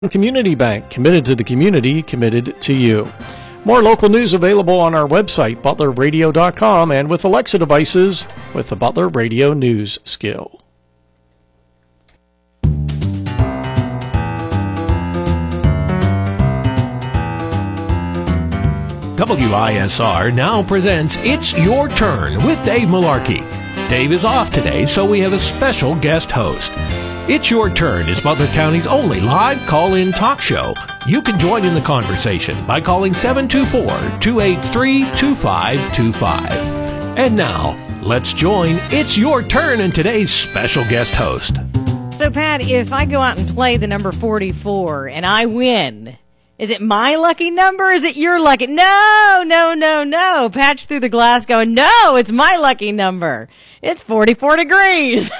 Community Bank, committed to the community, committed to you. More local news available on our website, butlerradio.com, and with Alexa devices with the Butler Radio News skill. WISR now presents It's Your Turn with Dave Malarkey. Dave is off today, so we have a special guest host. It's Your Turn is Butler County's only live call-in talk show. You can join in the conversation by calling 724-283-2525. And now, let's join It's Your Turn and today's special guest host. So, Pat, if I go out and play the number 44 and I win, is it my lucky number or is it your lucky? No. Patch through the glass going, no, it's my lucky number. It's 44 degrees.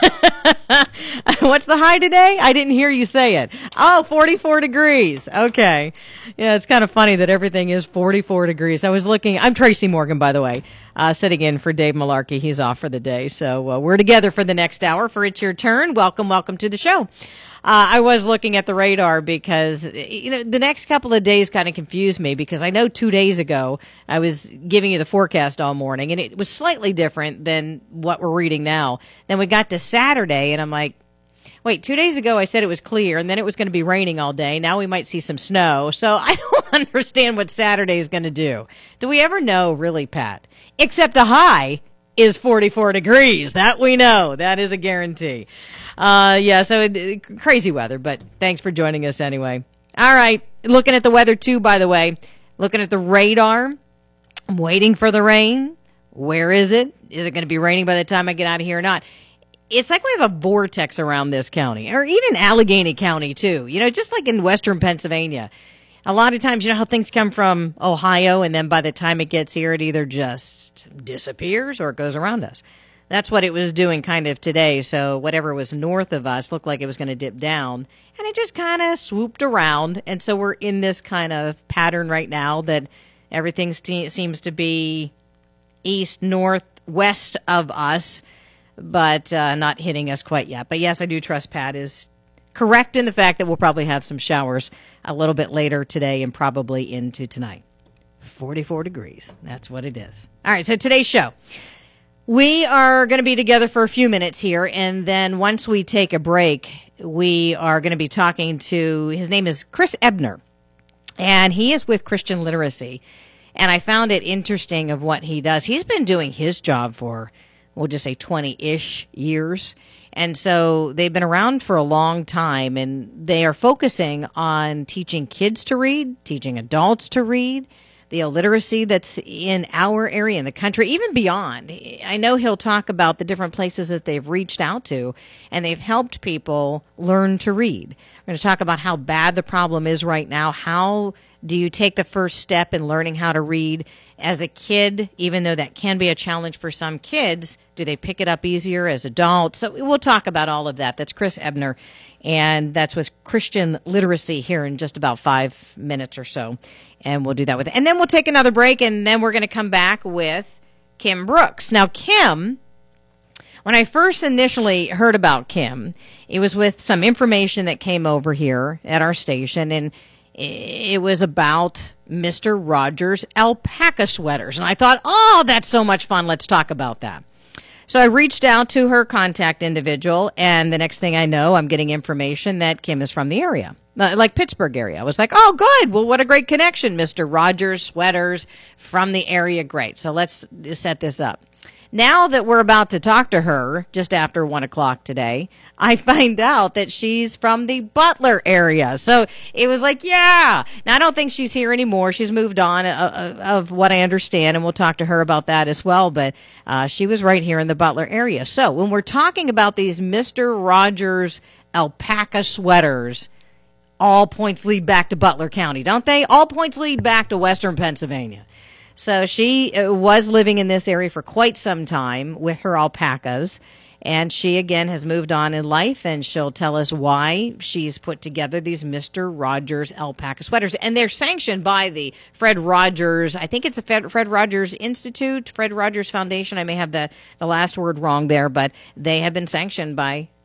What's the high today? I didn't hear you say it. Oh, 44 degrees. Okay. Yeah, it's kind of funny that everything is 44 degrees. I was looking. I'm Tracy Morgan, by the way, sitting in for Dave Malarkey. He's off for the day. So we're together for the next hour for It's Your Turn. Welcome to the show. I was looking at the radar because, the next couple of days kind of confused me because I know 2 days ago I was giving you the forecast all morning and it was slightly different than what we're reading now. Then we got to Saturday and I'm like, wait, 2 days ago I said it was clear and then it was going to be raining all day. Now we might see some snow. So I don't understand what Saturday is going to do. Do we ever know, really, Pat? Except a high is 44 degrees. That we know. That is a guarantee. So crazy weather, but thanks for joining us anyway. All right. Looking at the weather too, by the way. Looking at the radar. I'm waiting for the rain. Where is it? Is it going to be raining by the time I get out of here or not? It's like we have a vortex around this county, or even Allegheny County too. Just like in western Pennsylvania. A lot of times, how things come from Ohio, and then by the time it gets here, it either just disappears or it goes around us. That's what it was doing kind of today. So whatever was north of us looked like it was going to dip down, and it just kind of swooped around. And so we're in this kind of pattern right now that everything seems to be east, north, west of us, but not hitting us quite yet. But yes, I do trust Pat is correct in the fact that we'll probably have some showers a little bit later today and probably into tonight. 44 degrees. That's what it is. All right, so today's show. We are going to be together for a few minutes here, and then once we take a break, we are going to be talking to, his name is Chris Ebner, and he is with Christian Literacy, and I found it interesting of what he does. He's been doing his job for, we'll just say 20-ish years, and so they've been around for a long time, and they are focusing on teaching kids to read, teaching adults to read, the illiteracy that's in our area, in the country, even beyond. I know he'll talk about the different places that they've reached out to, and they've helped people learn to read. We're going to talk about how bad the problem is right now. How do you take the first step in learning how to read as a kid, even though that can be a challenge for some kids? Do they pick it up easier as adults? So we'll talk about all of that. That's Chris Ebner, and that's with Christian Literacy here in just about 5 minutes or so. And we'll do that with it. And then we'll take another break, and then we're going to come back with Kim Brooks. Now, Kim, when I first initially heard about Kim, it was with some information that came over here at our station, and it was about Mr. Rogers alpaca sweaters. And I thought, oh, that's so much fun. Let's talk about that. So I reached out to her contact individual, and the next thing I know, I'm getting information that Kim is from the area, like Pittsburgh area. I was like, oh, good. Well, what a great connection, Mr. Rogers sweaters from the area. Great. So let's set this up. Now that we're about to talk to her just after 1 o'clock today, I find out that she's from the Butler area. So it was like, yeah. Now, I don't think she's here anymore. She's moved on of what I understand, and we'll talk to her about that as well. But she was right here in the Butler area. So when we're talking about these Mr. Rogers alpaca sweaters, all points lead back to Butler County, don't they? All points lead back to western Pennsylvania. So she was living in this area for quite some time with her alpacas, and she, again, has moved on in life, and she'll tell us why she's put together these Mr. Rogers alpaca sweaters. And they're sanctioned by the Fred Rogers, I think it's the Fred Rogers Institute, Fred Rogers Foundation. I may have the last word wrong there, but they have been sanctioned by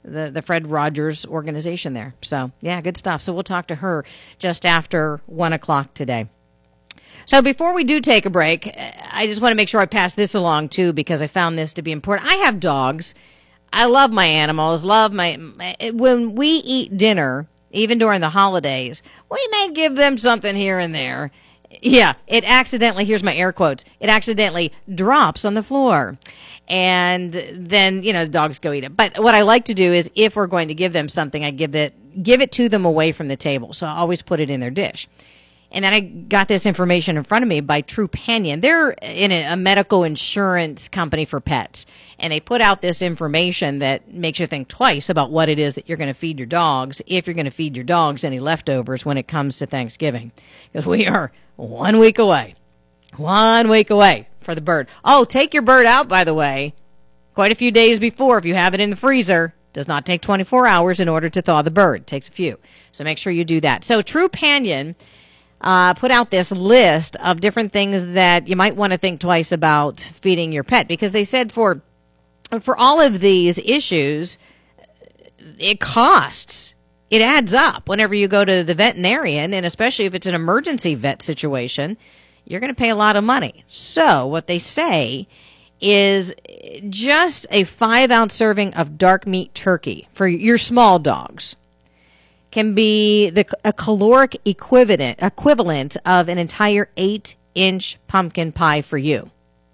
the Fred Rogers organization there. So, yeah, good stuff. So we'll talk to her just after 1 o'clock today. So before we do take a break, I just want to make sure I pass this along, too, because I found this to be important. I have dogs. I love my animals, when we eat dinner, even during the holidays, we may give them something here and there. Yeah, it accidentally, here's my air quotes, it accidentally drops on the floor. And then, the dogs go eat it. But what I like to do is if we're going to give them something, I give it to them away from the table. So I always put it in their dish. And then I got this information in front of me by Trupanion. They're in a medical insurance company for pets. And they put out this information that makes you think twice about what it is that you're going to feed your dogs, if you're going to feed your dogs any leftovers when it comes to Thanksgiving. Because we are 1 week away. 1 week away for the bird. Oh, take your bird out, by the way, quite a few days before if you have it in the freezer. Does not take 24 hours in order to thaw the bird. It takes a few. So make sure you do that. So Trupanion put out this list of different things that you might want to think twice about feeding your pet, because they said for all of these issues, it costs. It adds up whenever you go to the veterinarian, and especially if it's an emergency vet situation, you're going to pay a lot of money. So what they say is just a 5-ounce serving of dark meat turkey for your small dogs can be a caloric equivalent of an entire 8-inch pumpkin pie for you.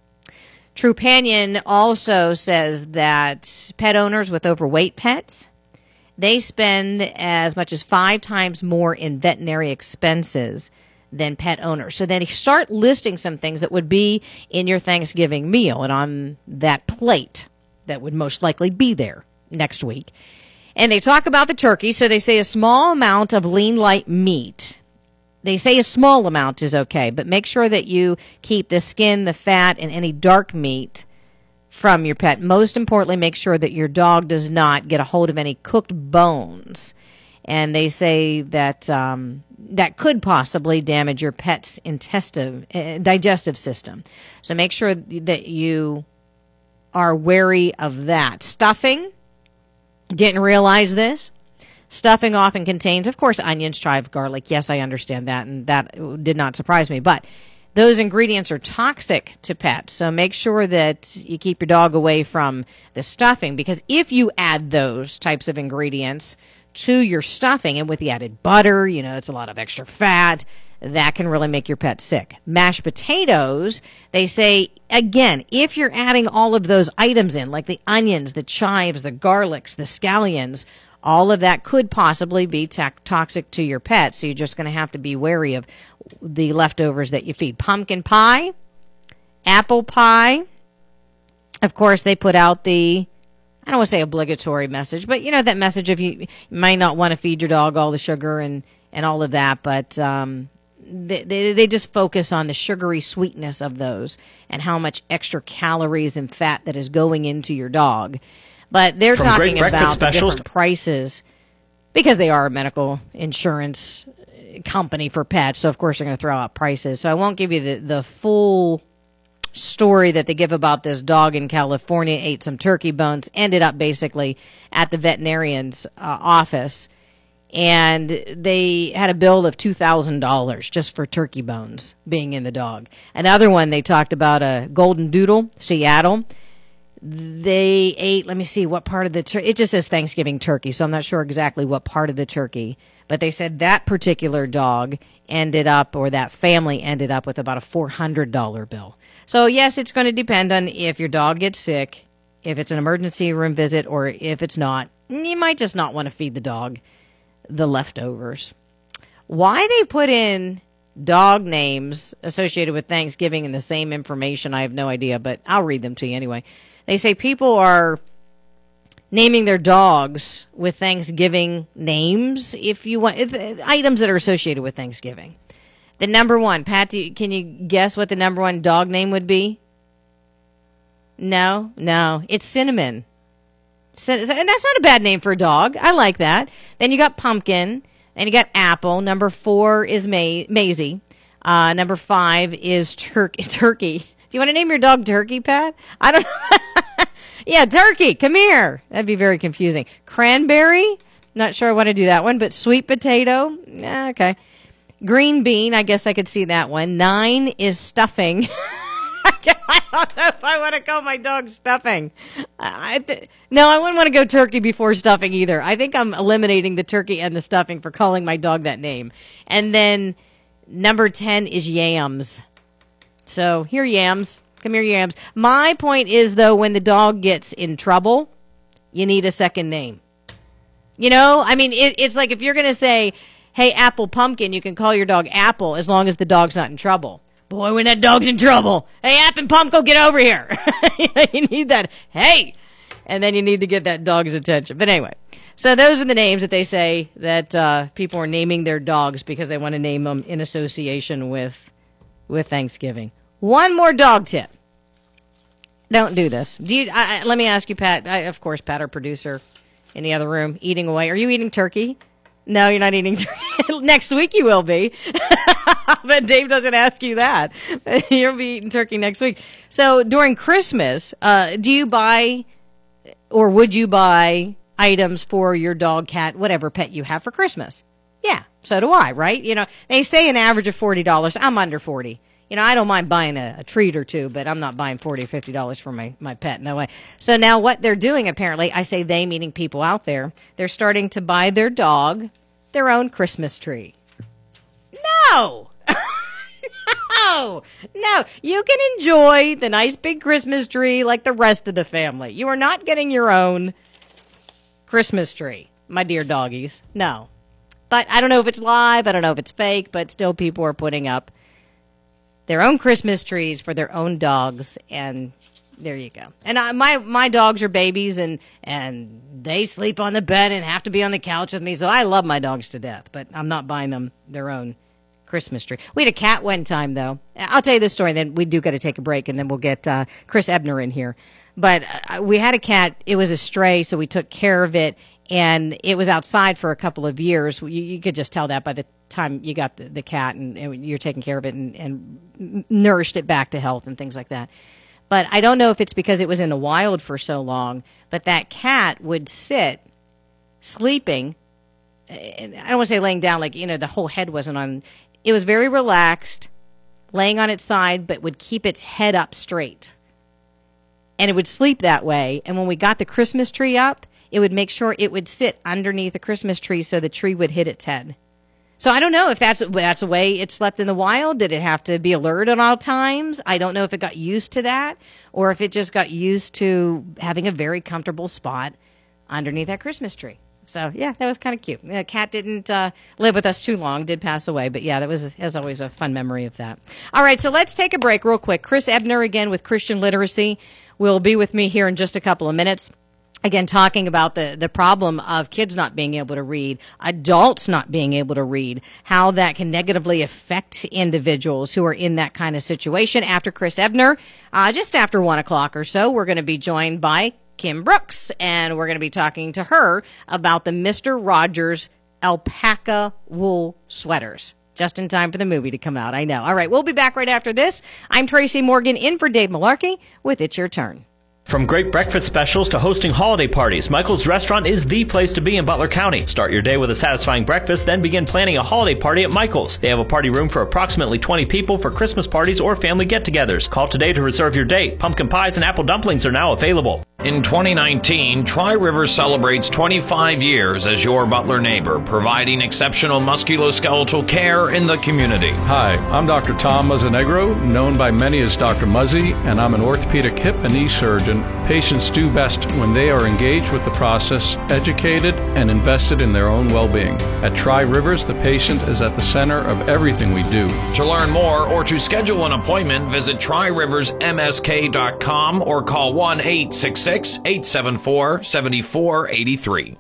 Trupanion also says that pet owners with overweight pets, they spend as much as 5 times more in veterinary expenses than pet owners. So then they start listing some things that would be in your Thanksgiving meal and on that plate that would most likely be there next week. And they talk about the turkey, so they say a small amount of lean light meat. They say a small amount is okay, but make sure that you keep the skin, the fat, and any dark meat from your pet. Most importantly, make sure that your dog does not get a hold of any cooked bones. And they say that that could possibly damage your pet's digestive system. So make sure that you are wary of that. Stuffing. Didn't realize this. Stuffing often contains, of course, onions, chive, garlic. Yes, I understand that, and that did not surprise me. But those ingredients are toxic to pets, so make sure that you keep your dog away from the stuffing, because if you add those types of ingredients to your stuffing, and with the added butter, it's a lot of extra fat, that can really make your pet sick. Mashed potatoes, they say, again, if you're adding all of those items in, like the onions, the chives, the garlics, the scallions, all of that could possibly be toxic to your pet. So you're just going to have to be wary of the leftovers that you feed. Pumpkin pie, apple pie. Of course, they put out I don't want to say obligatory message, but that message of you might not want to feed your dog all the sugar and all of that, but they just focus on the sugary sweetness of those and how much extra calories and fat that is going into your dog. But they're talking about the different prices because they are a medical insurance company for pets. So, of course, they're going to throw out prices. So I won't give you the full story that they give about this dog in California, ate some turkey bones, ended up basically at the veterinarian's office. And they had a bill of $2,000 just for turkey bones being in the dog. Another one, they talked about a golden doodle, Seattle. They ate, let me see, what part of the turkey. It just says Thanksgiving turkey, so I'm not sure exactly what part of the turkey. But they said that particular dog ended up, or that family ended up with about a $400 bill. So, yes, it's going to depend on if your dog gets sick, if it's an emergency room visit, or if it's not. You might just not want to feed the dog the leftovers. Why they put in dog names associated with Thanksgiving in the same information, I have no idea, but I'll read them to you anyway. They say people are naming their dogs with Thanksgiving names, if you want, items that are associated with Thanksgiving. The number one, Pat, can you guess what the number one dog name would be? No, it's Cinnamon. And that's not a bad name for a dog. I like that. Then you got Pumpkin. Then you got Apple. Number 4 is Maisie. Number 5 is Turkey. Do you want to name your dog Turkey, Pat? I don't know. Yeah, turkey, come here. That'd be very confusing. Cranberry, not sure I want to do that one, but sweet potato, okay. Green bean, I guess I could see that one. 9 is stuffing. I don't know if I want to call my dog stuffing. No, I wouldn't want to go turkey before stuffing either. I think I'm eliminating the turkey and the stuffing for calling my dog that name. And then number 10 is yams. So here, yams. Come here, yams. My point is, though, when the dog gets in trouble, you need a second name. You know, I mean, it's like if you're going to say, hey, Apple Pumpkin, you can call your dog Apple as long as the dog's not in trouble. Boy, when that dog's in trouble, hey, Apple Pumpkin, get over here. You need that, hey, and then you need to get that dog's attention. But anyway, so those are the names that they say that people are naming their dogs because they want to name them in association with Thanksgiving. One more dog tip. Don't do this. Let me ask you, Pat. Of course, Pat, our producer in the other room, eating away. Are you eating turkey? No, you're not eating turkey. Next week you will be. But Dave doesn't ask you that. You'll be eating turkey next week. So during Christmas, do you buy or would you buy items for your dog, cat, whatever pet you have for Christmas? Yeah, so do I, right? You know, they say an average of $40. I'm under 40. You know, I don't mind buying a treat or two, but I'm not buying $40 or $50 for my pet. No way. So now what they're doing, apparently, I say they, meaning people out there, they're starting to buy their dog their own Christmas tree. No! No. You can enjoy the nice big Christmas tree like the rest of the family. You are not getting your own Christmas tree, my dear doggies. No. But I don't know if it's live. I don't know if it's fake, but still people are putting up their own Christmas trees for their own dogs, and there you go. And my dogs are babies, and they sleep on the bed and have to be on the couch with me, so I love my dogs to death, but I'm not buying them their own Christmas tree. We had a cat one time, though. I'll tell you this story, then we do got to take a break, and then we'll get Chris Ebner in here. But we had a cat. It was a stray, so we took care of it, and it was outside for a couple of years. You could just tell that by the time you got the cat and you're taking care of it and nourished it back to health and things like that. But I don't know if it's because it was in the wild for so long, but that cat would sit sleeping. And I don't want to say laying down, like, you know, the whole head wasn't on. It was very relaxed, laying on its side, but would keep its head up straight. And it would sleep that way. And when we got the Christmas tree up, it would make sure it would sit underneath the Christmas tree so the tree would hit its head. So I don't know if that's the way it slept in the wild. Did it have to be alert at all times? I don't know if it got used to that or if it just got used to having a very comfortable spot underneath that Christmas tree. So, yeah, that was kind of cute. The cat didn't live with us too long, did pass away. But, yeah, that was, as always, a fun memory of that. All right, so let's take a break real quick. Chris Ebner, again, with Christian Literacy, will be with me here in just a couple of minutes. Again, talking about the problem of kids not being able to read, adults not being able to read, how that can negatively affect individuals who are in that kind of situation. After Chris Ebner, just after 1 o'clock or so, we're going to be joined by Kim Brooks, and we're going to be talking to her about the Mr. Rogers alpaca wool sweaters. Just in time for the movie to come out, I know. All right, we'll be back right after this. I'm Tracy Morgan in for Dave Malarkey with It's Your Turn. From great breakfast specials to hosting holiday parties, Michael's Restaurant is the place to be in Butler County. Start your day with a satisfying breakfast, then begin planning a holiday party at Michael's. They have a party room for approximately 20 people for Christmas parties or family get-togethers. Call today to reserve your date. Pumpkin pies and apple dumplings are now available. In 2019, Tri-River celebrates 25 years as your Butler neighbor, providing exceptional musculoskeletal care in the community. Hi, I'm Dr. Tom Mazzanegro, known by many as Dr. Muzzy, and I'm an orthopedic hip and knee surgeon. Patients do best when they are engaged with the process, educated, and invested in their own well-being. At Tri-Rivers, the patient is at the center of everything we do. To learn more or to schedule an appointment, visit TriRiversMSK.com or call 1-866-874-7483.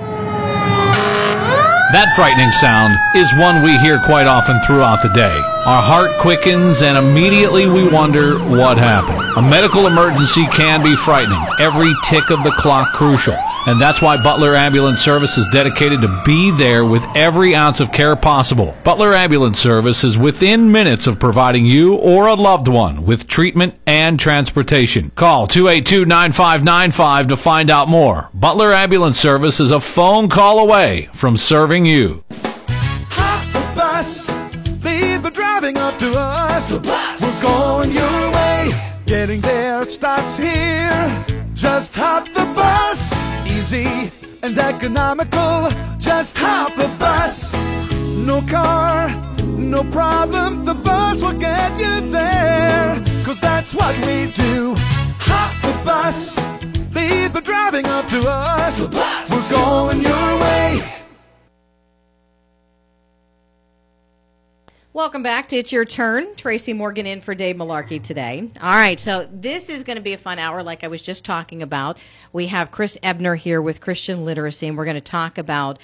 That frightening sound is one we hear quite often throughout the day. Our heart quickens and immediately we wonder what happened. A medical emergency can be frightening. Every tick of the clock crucial. And that's why Butler Ambulance Service is dedicated to be there with every ounce of care possible. Butler Ambulance Service is within minutes of providing you or a loved one with treatment and transportation. Call 282-9595 to find out more. Butler Ambulance Service is a phone call away from serving you. Hop the bus, leave the driving up to us. We're going your way, getting there starts here. Just hop the bus, easy and economical. Just hop the bus, no car, no problem. The bus will get you there, 'cause that's what we do. Hop the bus, leave the driving up to us. We're going your way. Welcome back to It's Your Turn. Tracy Morgan in for Dave Malarkey today. All right, so this is going to be a fun hour like I was just talking about. We have Chris Ebner here with Christian Literacy, and we're going to talk about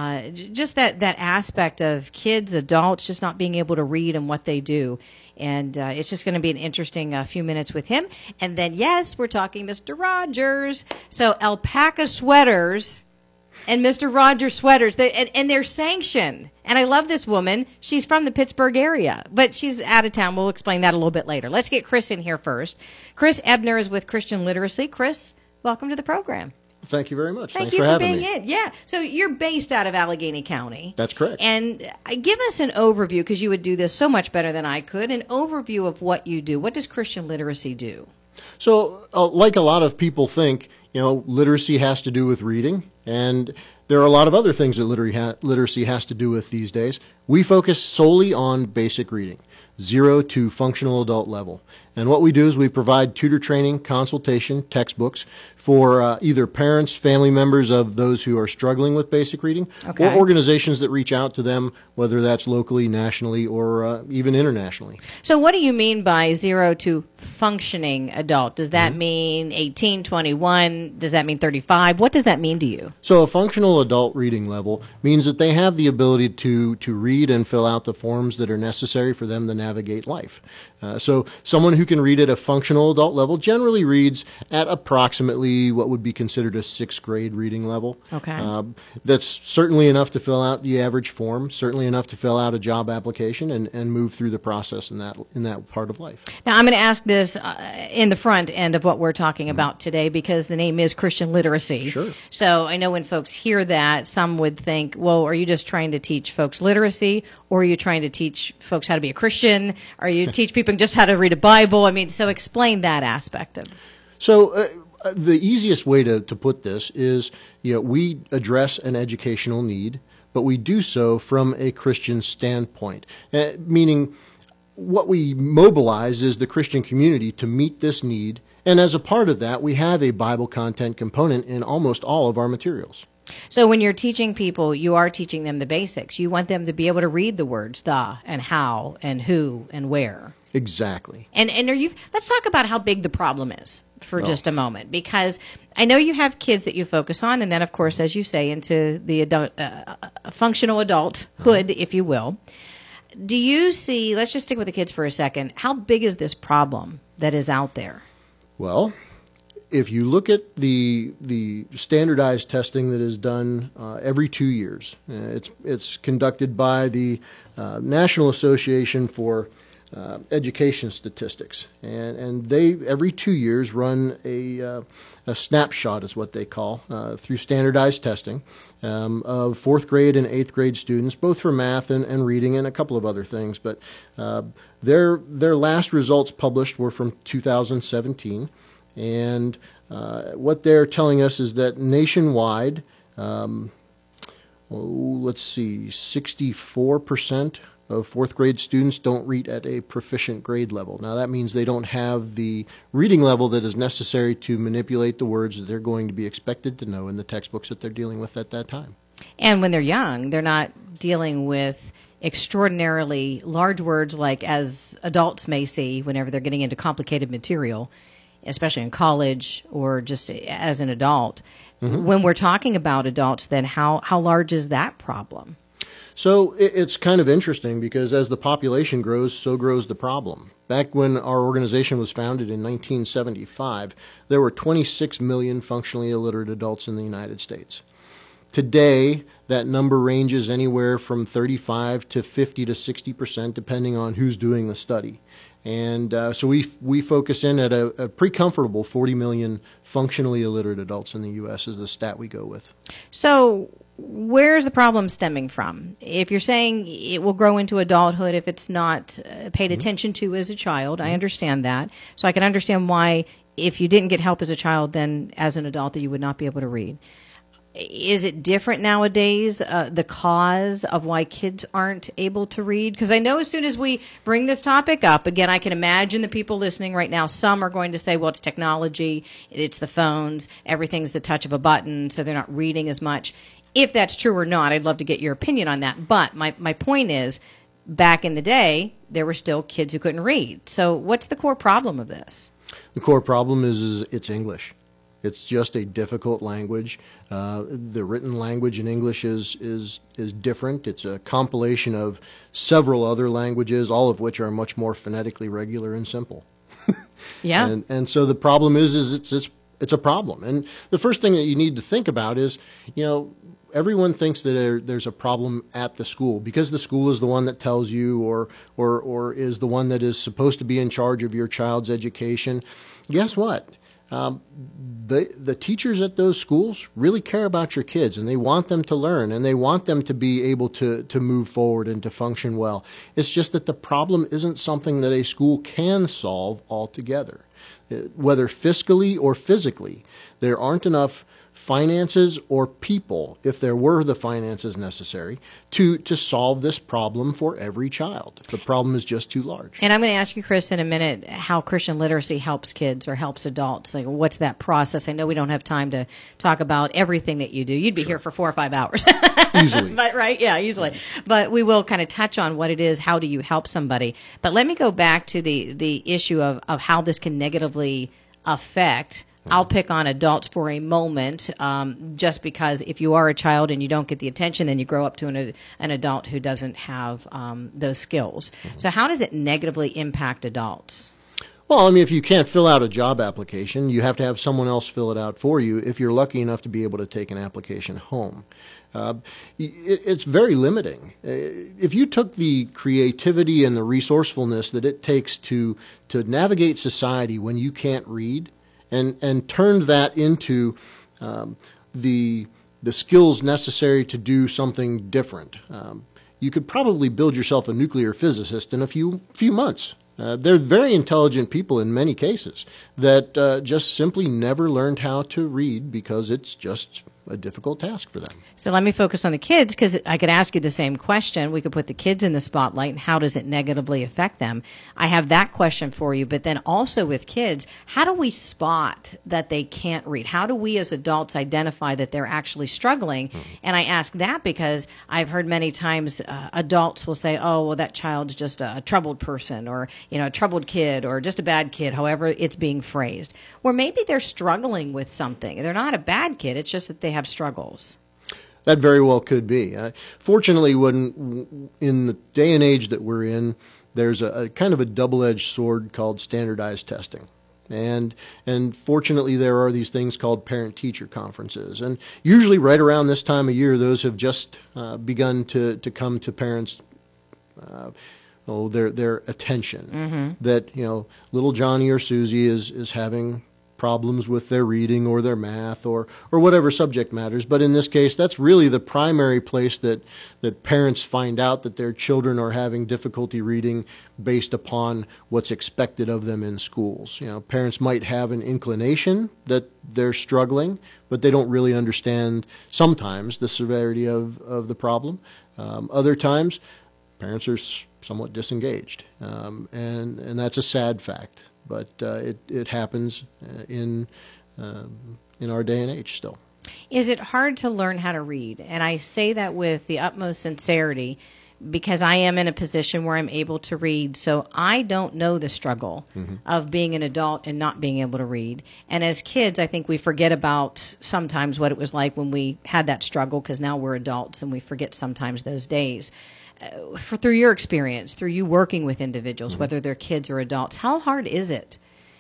just that aspect of kids, adults, just not being able to read and what they do. And it's just going to be an interesting few minutes with him. And then, yes, we're talking Mr. Rogers. So alpaca sweaters and Mr. Rogers sweaters, and they're sanctioned. And I love this woman. She's from the Pittsburgh area, but she's out of town. We'll explain that a little bit later. Let's get Chris in here first. Chris Ebner is with Christian Literacy. Chris, welcome to the program. Thank you very much. Thank Thanks you for for having being me. in. Yeah. So you're based out of Allegheny County. That's correct. And give us an overview, because you would do this so much better than I could, an overview of what you do. What does Christian Literacy do? So, like a lot of people think, literacy has to do with reading, and there are a lot of other things that literacy has to do with these days. We focus solely on basic reading, 0 to functional adult level. And what we do is we provide tutor training, consultation, textbooks for either parents, family members of those who are struggling with basic reading, or organizations that reach out to them, whether that's locally, nationally, or even internationally. So what do you mean by 0 to functioning adult? Does that mean 18, 21? Does that mean 35? What does that mean to you? So a functional adult reading level means that they have the ability to read and fill out the forms that are necessary for them to navigate life. So someone who can read at a functional adult level generally reads at approximately what would be considered a 6th grade reading level. Okay. That's certainly enough to fill out the average form, certainly enough to fill out a job application and move through the process in that part of life. Now, I'm going to ask this in the front end of what we're talking about today, because the name is Christian Literacy. Sure. So I know when folks hear that, some would think, well, are you just trying to teach folks literacy, or are you trying to teach folks how to be a Christian? Are you teach people just how to read a Bible? I mean, so explain that aspect of it. So the easiest way to put this is, we address an educational need, but we do so from a Christian standpoint, meaning what we mobilize is the Christian community to meet this need, and as a part of that, we have a Bible content component in almost all of our materials. So when you're teaching people, you are teaching them the basics. You want them to be able to read the words the and how and who and where. Exactly. And let's talk about how big the problem is for just a moment, because I know you have kids that you focus on, and then, of course, as you say, into the adult, functional adulthood, if you will. Do you see, let's just stick with the kids for a second, how big is this problem that is out there? Well, if you look at the standardized testing that is done every 2 years, it's conducted by the National Association for Education Statistics, and they every 2 years run a snapshot, is what they call, through standardized testing of 4th grade and 8th grade students, both for math and reading and a couple of other things. But their last results published were from 2017. And what they're telling us is that nationwide, 64% of 4th grade students don't read at a proficient grade level. Now that means they don't have the reading level that is necessary to manipulate the words that they're going to be expected to know in the textbooks that they're dealing with at that time. And when they're young, they're not dealing with extraordinarily large words like as adults may see whenever they're getting into complicated material, especially in college or just as an adult. Mm-hmm. When we're talking about adults, then how large is that problem? So it's kind of interesting because as the population grows, so grows the problem. Back when our organization was founded in 1975, there were 26 million functionally illiterate adults in the United States. Today, that number ranges anywhere from 35 to 50 to 60%, depending on who's doing the study. And so we focus in at a pretty comfortable 40 million functionally illiterate adults in the U.S. is the stat we go with. So where's the problem stemming from? If you're saying it will grow into adulthood if it's not paid attention to as a child, I understand that. So I can understand why if you didn't get help as a child, then as an adult that you would not be able to read. Is it different nowadays, the cause of why kids aren't able to read? Because I know as soon as we bring this topic up, again, I can imagine the people listening right now, some are going to say, well, it's technology, it's the phones, everything's the touch of a button, so they're not reading as much. If that's true or not, I'd love to get your opinion on that. But my point is, back in the day, there were still kids who couldn't read. So what's the core problem of this? The core problem is it's English. It's just a difficult language. The written language in English is different. It's a compilation of several other languages, all of which are much more phonetically regular and simple. Yeah. And so the problem is it's a problem. And the first thing that you need to think about is, everyone thinks that there's a problem at the school because the school is the one that tells you or is the one that is supposed to be in charge of your child's education. Guess what? The teachers at those schools really care about your kids, and they want them to learn, and they want them to be able to move forward and to function well. It's just that the problem isn't something that a school can solve altogether. Whether fiscally or physically, there aren't enough finances or people, if there were the finances necessary, to solve this problem for every child. The problem is just too large. And I'm going to ask you, Chris, in a minute, how Christian literacy helps kids or helps adults. Like, what's that process? I know we don't have time to talk about everything that you do. You'd be here for 4 or 5 hours. Easily. But, right? Yeah, easily. But we will kind of touch on what it is. How do you help somebody? But let me go back to the issue of how this can negatively affect. I'll pick on adults for a moment, just because if you are a child and you don't get the attention, then you grow up to an adult who doesn't have those skills. So how does it negatively impact adults? Well, if you can't fill out a job application, you have to have someone else fill it out for you if you're lucky enough to be able to take an application home. It's very limiting. If you took the creativity and the resourcefulness that it takes to navigate society when you can't read, and turned that into the skills necessary to do something different. You could probably build yourself a nuclear physicist in a few months. They're very intelligent people in many cases that just simply never learned how to read because it's just a difficult task for them. So let me focus on the kids, because I could ask you the same question. We could put the kids in the spotlight, and how does it negatively affect them? I have that question for you, but then also with kids, how do we spot that they can't read? How do we as adults identify that they're actually struggling? And I ask that because I've heard many times adults will say, oh, well, that child's just a troubled person, or a troubled kid, or just a bad kid, however it's being phrased. Or maybe they're struggling with something. They're not a bad kid, it's just that they have struggles. That very well could be. Fortunately, in the day and age that we're in, there's a kind of a double-edged sword called standardized testing. And fortunately, there are these things called parent-teacher conferences. And usually right around this time of year, those have just begun to come to parents' their attention. That little Johnny or Susie is having problems with their reading or their math or whatever subject matters. But in this case, that's really the primary place that parents find out that their children are having difficulty reading based upon what's expected of them in schools. Parents might have an inclination that they're struggling, but they don't really understand sometimes the severity of the problem. Other times, parents are somewhat disengaged, and that's a sad fact. But it happens in our day and age still. Is it hard to learn how to read? And I say that with the utmost sincerity because I am in a position where I'm able to read. So I don't know the struggle of being an adult and not being able to read. And as kids, I think we forget about sometimes what it was like when we had that struggle, because now we're adults and we forget sometimes those days. Through your experience, through you working with individuals, whether they're kids or adults, how hard is it?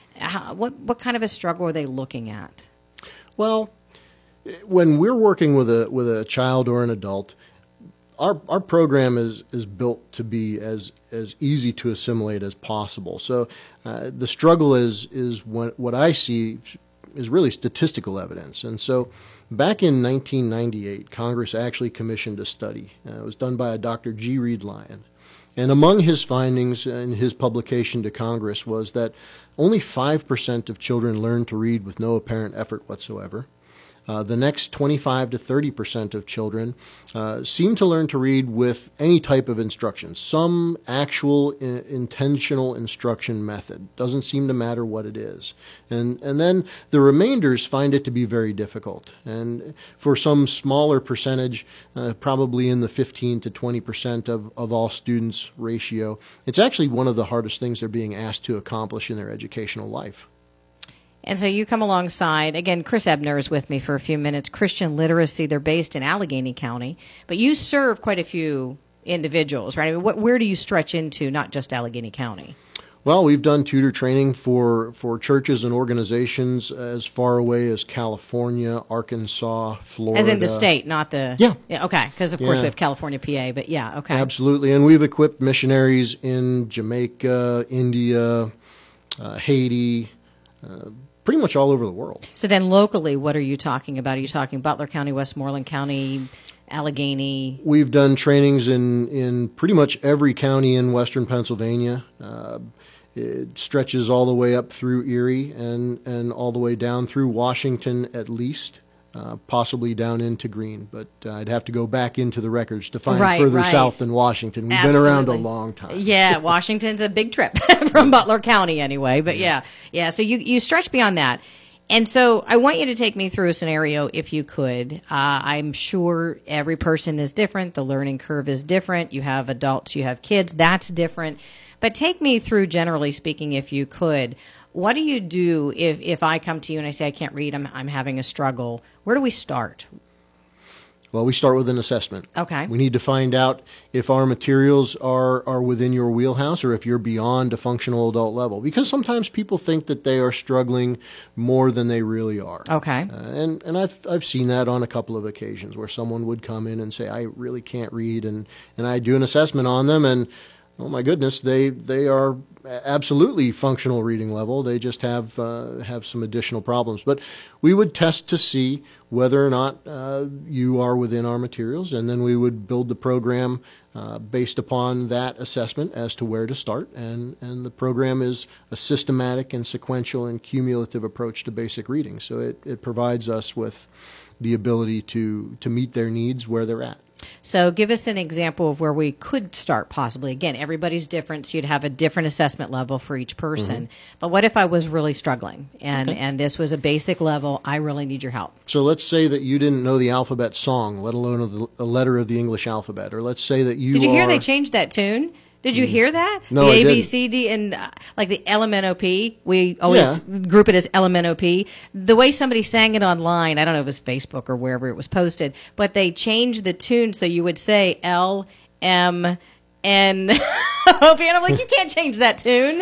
What kind of a struggle are they looking at? Well, when we're working with a child or an adult, our program is built to be as easy to assimilate as possible. So the struggle is what I see is really statistical evidence. And so back in 1998, Congress actually commissioned a study. It was done by a Dr. G. Reed Lyon. And among his findings in his publication to Congress was that only 5% of children learn to read with no apparent effort whatsoever. The next 25 to 30% of children seem to learn to read with any type of instruction, some actual intentional instruction method. Doesn't seem to matter what it is. And then the remainders find it to be very difficult. And for some smaller percentage, probably in the 15 to 20% of all students ratio, it's actually one of the hardest things they're being asked to accomplish in their educational life. And so you come alongside, again, Chris Ebner is with me for a few minutes, Christian Literacy. They're based in Allegheny County, but you serve quite a few individuals, right? I mean, where do you stretch into, not just Allegheny County? Well, we've done tutor training for churches and organizations as far away as California, Arkansas, Florida. As in the state, not the... Yeah. Okay, because of course we have California, PA, but yeah, okay. Absolutely, and we've equipped missionaries in Jamaica, India, Haiti, pretty much all over the world. So then locally, what are you talking about? Are you talking Butler County, Westmoreland County, Allegheny? We've done trainings in pretty much every county in western Pennsylvania. It stretches all the way up through Erie and all the way down through Washington at least. Possibly down into Greene, but I'd have to go back into the records to find further south than Washington. We've been around a long time. Yeah, Washington's a big trip from Butler County anyway, but yeah. So you stretch beyond that. And so I want you to take me through a scenario, if you could. I'm sure every person is different. The learning curve is different. You have adults, you have kids. That's different. But take me through, generally speaking, if you could. What do you do if I come to you and I say I can't read, I'm having a struggle? Where do we start? Well, we start with an assessment. Okay. We need to find out if our materials are within your wheelhouse or if you're beyond a functional adult level. Because sometimes people think that they are struggling more than they really are. Okay. And I've seen that on a couple of occasions where someone would come in and say, I really can't read, and I do an assessment on them, and oh my goodness, they are absolutely functional reading level. They just have some additional problems. But we would test to see whether or not you are within our materials, and then we would build the program based upon that assessment as to where to start. And the program is a systematic and sequential and cumulative approach to basic reading. So it provides us with the ability to meet their needs where they're at. So give us an example of where we could start possibly. Again, everybody's different, so you'd have a different assessment level for each person. But what if I was really struggling and this was a basic level, I really need your help? So let's say that you didn't know the alphabet song, let alone a letter of the English alphabet. Or let's say that you Did you hear they changed that tune? Did you hear that? No, the I A, B, didn't. C, D, and like the LMNOP, we always group it as LMNOP. The way somebody sang it online, I don't know if it was Facebook or wherever it was posted, but they changed the tune so you would say L, M, N, O, P. And I'm like, you can't change that tune.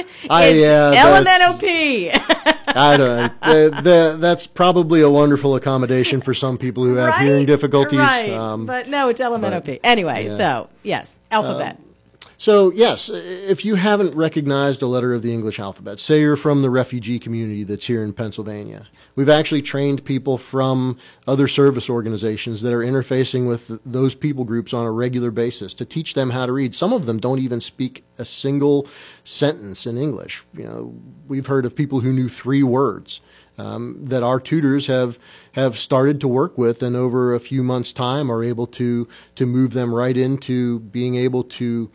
It's LMNOP. I don't know. That's probably a wonderful accommodation for some people who have hearing difficulties. Right. But no, it's LMNOP. Anyway, so yes, alphabet. So, yes, if you haven't recognized a letter of the English alphabet, say you're from the refugee community that's here in Pennsylvania, we've actually trained people from other service organizations that are interfacing with those people groups on a regular basis to teach them how to read. Some of them don't even speak a single sentence in English. You know, we've heard of people who knew 3 words. That our tutors have started to work with, and over a few months' time are able to move them right into being able to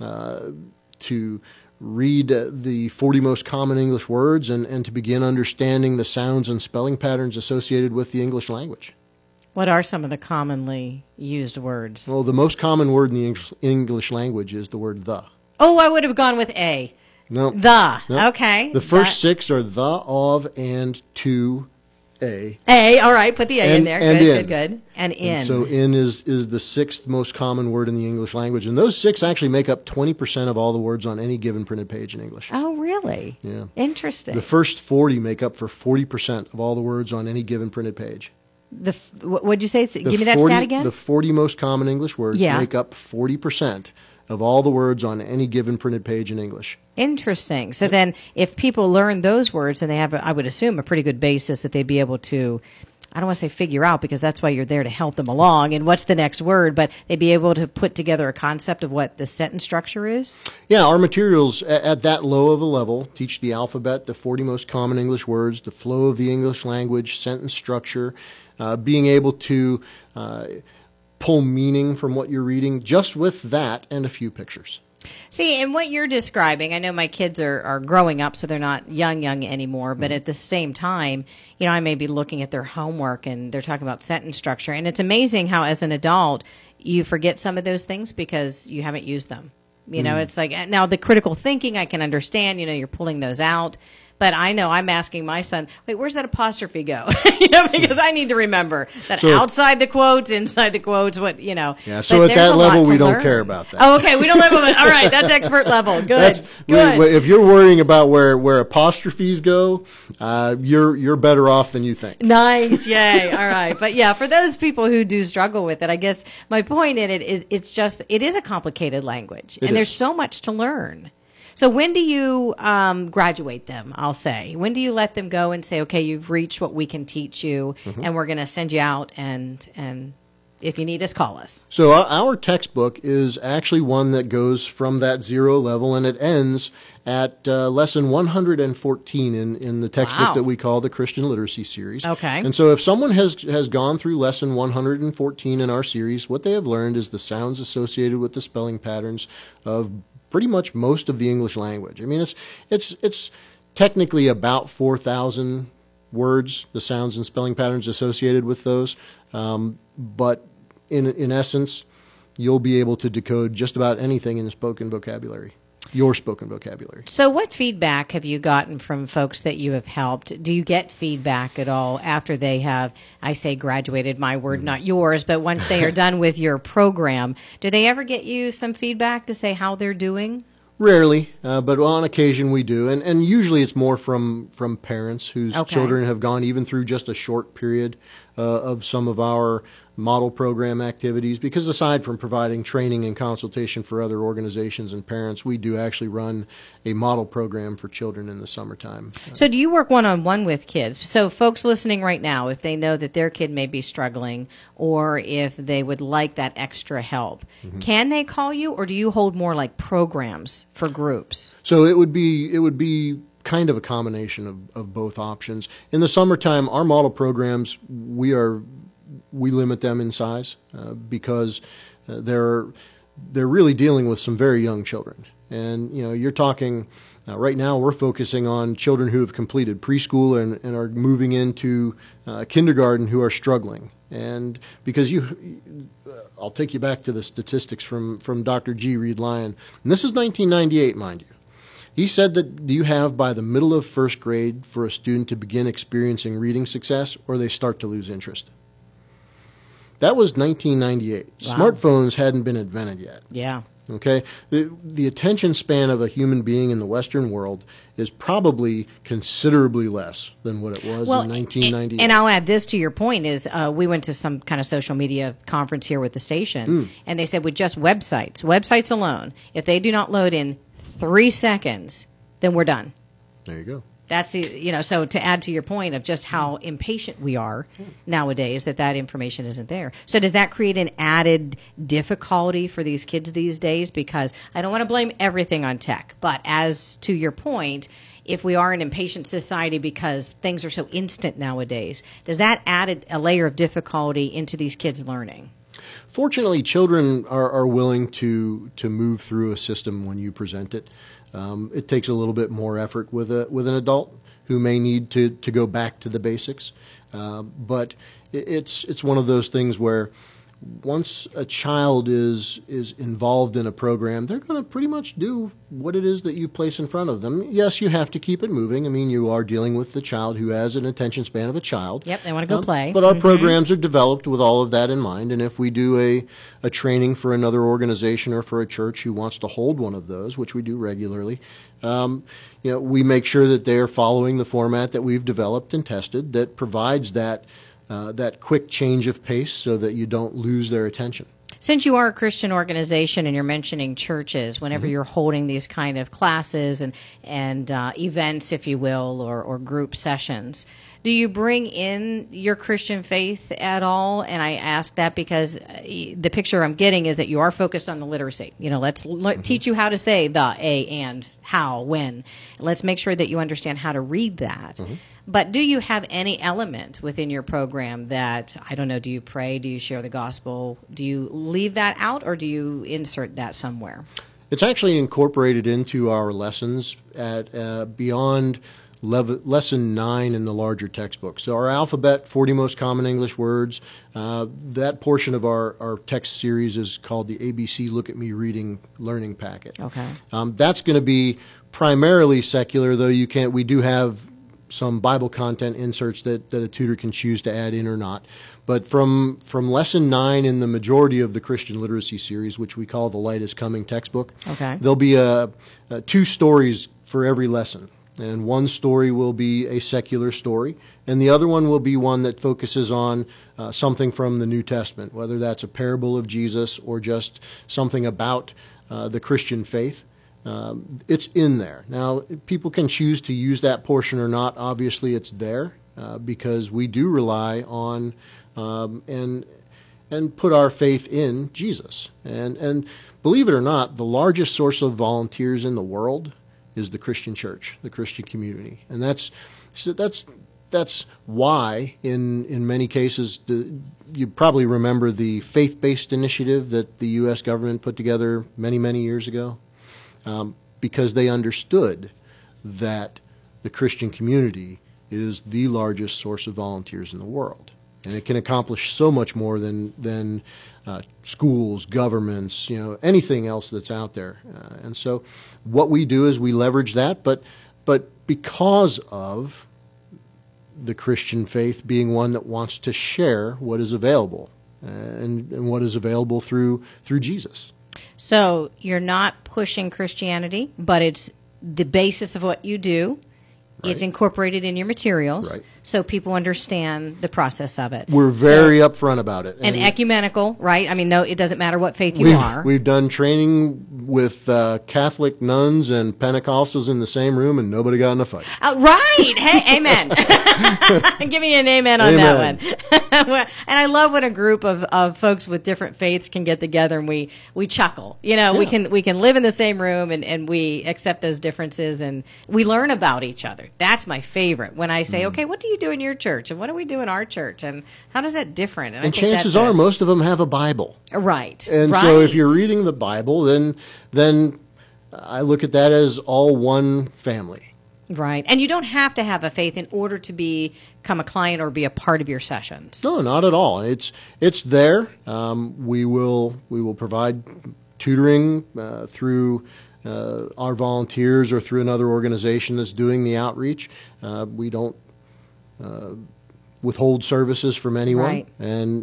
read the 40 most common English words and to begin understanding the sounds and spelling patterns associated with the English language. What are some of the commonly used words? Well, the most common word in the English language is the word the. Oh, I would have gone with A. No. The. No. Okay. The first six are the, of, and, to, a. A. All right. Put the A in there. And Good, in. good. And in. And so in is the sixth most common word in the English language. And those six actually make up 20% of all the words on any given printed page in English. Oh, really? Yeah. Interesting. The first 40 make up for 40% of all the words on any given printed page. What'd you say? Give me that stat again. The 40 most common English words make up 40% of all the words on any given printed page in English. Interesting. So then if people learn those words and they have, I would assume, a pretty good basis that they'd be able to, I don't want to say figure out because that's why you're there to help them along and what's the next word, but they'd be able to put together a concept of what the sentence structure is? Yeah, our materials at that low of a level teach the alphabet, the 40 most common English words, the flow of the English language, sentence structure, being able to pull meaning from what you're reading just with that and a few pictures. See, and what you're describing, I know my kids are growing up, so they're not young anymore, but at the same time, I may be looking at their homework and they're talking about sentence structure, and it's amazing how as an adult you forget some of those things because you haven't used them. It's like, now the critical thinking I can understand, you're pulling those out. But I know I'm asking my son, wait, where's that apostrophe go? Because I need to remember that outside the quotes, inside the quotes, Yeah, so at that level, we don't care about that. Oh, okay, we don't level it. All right, that's expert level. Good. If you're worrying about where apostrophes go, you're better off than you think. Nice, yay. All right. But yeah, for those people who do struggle with it, I guess my point in it is it is a complicated language, and there's so much to learn. So when do you graduate them, I'll say? When do you let them go and say, okay, you've reached what we can teach you, and we're going to send you out, and if you need us, call us? So our textbook is actually one that goes from that 0 level, and it ends at lesson 114 in the textbook that we call the Christian Literacy Series. Okay. And so if someone has gone through lesson 114 in our series, what they have learned is the sounds associated with the spelling patterns of pretty much most of the English language. I mean, it's technically about 4,000 words, the sounds and spelling patterns associated with those. But in essence, you'll be able to decode just about anything in the spoken vocabulary, your spoken vocabulary. So what feedback have you gotten from folks that you have helped? Do you get feedback at all after they have, I say graduated, my word, not yours, but once they are done with your program, do they ever get you some feedback to say how they're doing? Rarely, but on occasion we do, and usually it's more from parents whose children have gone even through just a short period of some of our model program activities, because aside from providing training and consultation for other organizations and parents, we do actually run a model program for children in the summertime. So do you work one-on-one with kids? So folks listening right now, if they know that their kid may be struggling or if they would like that extra help, can they call you, or do you hold more like programs for groups? So it would be kind of a combination of both options. In the summertime, our model programs, we limit them in size because they're really dealing with some very young children. And you're talking right now we're focusing on children who have completed preschool and are moving into kindergarten who are struggling. And because I'll take you back to the statistics from Dr. G. Reed Lyon. And this is 1998, mind you. He said that you have by the middle of first grade for a student to begin experiencing reading success, or they start to lose interest. That was 1998. Wow. Smartphones hadn't been invented yet. Yeah. Okay? The attention span of a human being in the Western world is probably considerably less than what it was in 1998. And I'll add this to your point is we went to some kind of social media conference here with the station, and they said with just websites alone, if they do not load in 3 seconds, then we're done. There you go. That's so to add to your point of just how impatient we are nowadays, that information isn't there. So does that create an added difficulty for these kids these days? Because I don't want to blame everything on tech, but as to your point, if we are an impatient society because things are so instant nowadays, does that add a layer of difficulty into these kids' learning? Fortunately, children are willing to move through a system when you present it. It takes a little bit more effort with an adult who may need to go back to the basics. But it's one of those things where once a child is involved in a program, they're going to pretty much do what it is that you place in front of them. Yes, you have to keep it moving. I mean, you are dealing with the child who has an attention span of a child. Yep, they want to go play. But our programs are developed with all of that in mind. And if we do a training for another organization or for a church who wants to hold one of those, which we do regularly, we make sure that they are following the format that we've developed and tested that provides that quick change of pace so that you don't lose their attention. Since you are a Christian organization and you're mentioning churches, whenever you're holding these kind of classes and events, if you will, or group sessions, do you bring in your Christian faith at all? And I ask that because the picture I'm getting is that you are focused on the literacy. Let's teach you how to say the, a, and, how, when. Let's make sure that you understand how to read that. But do you have any element within your program that, I don't know, do you pray, do you share the gospel, do you leave that out, or do you insert that somewhere? It's actually incorporated into our lessons at beyond lesson 9 in the larger textbook. So our alphabet, 40 most common English words, that portion of our text series is called the ABC Look at Me Reading Learning Packet. Okay. That's going to be primarily secular, though we do have some Bible content inserts that a tutor can choose to add in or not. But from lesson 9 in the majority of the Christian literacy series, which we call the Light is Coming textbook, there'll be 2 stories for every lesson. And one story will be a secular story, and the other one will be one that focuses on something from the New Testament, whether that's a parable of Jesus or just something about the Christian faith. It's in there. Now, people can choose to use that portion or not. Obviously, it's there because we do rely on and put our faith in Jesus. And believe it or not, the largest source of volunteers in the world is the Christian church, the Christian community. And that's why, in many cases, you probably remember the faith-based initiative that the U.S. government put together many, many years ago. Because they understood that the Christian community is the largest source of volunteers in the world. And it can accomplish so much more than schools, governments, anything else that's out there. And so what we do is we leverage that, but because of the Christian faith being one that wants to share what is available and what is available through Jesus. So you're not pushing Christianity, but it's the basis of what you do. Right. It's incorporated in your materials, right, so people understand the process of it. We're very upfront about it. And ecumenical, right? I mean, no, it doesn't matter what faith you are. We've done training with Catholic nuns and Pentecostals in the same room, and nobody got in a fight. Right. Hey, amen. Give me an amen on that one. And I love when a group of folks with different faiths can get together and we chuckle. We can live in the same room and we accept those differences and we learn about each other. That's my favorite. When I say, okay, what do you do in your church? And what do we do in our church? And how does that different? And chances are most of them have a Bible. Right. And so if you're reading the Bible, then I look at that as all one family. Right. And you don't have to have a faith in order to become a client or be a part of your sessions. No, not at all. It's there. We will provide tutoring through our volunteers or through another organization that's doing the outreach. We don't withhold services from anyone. Right. And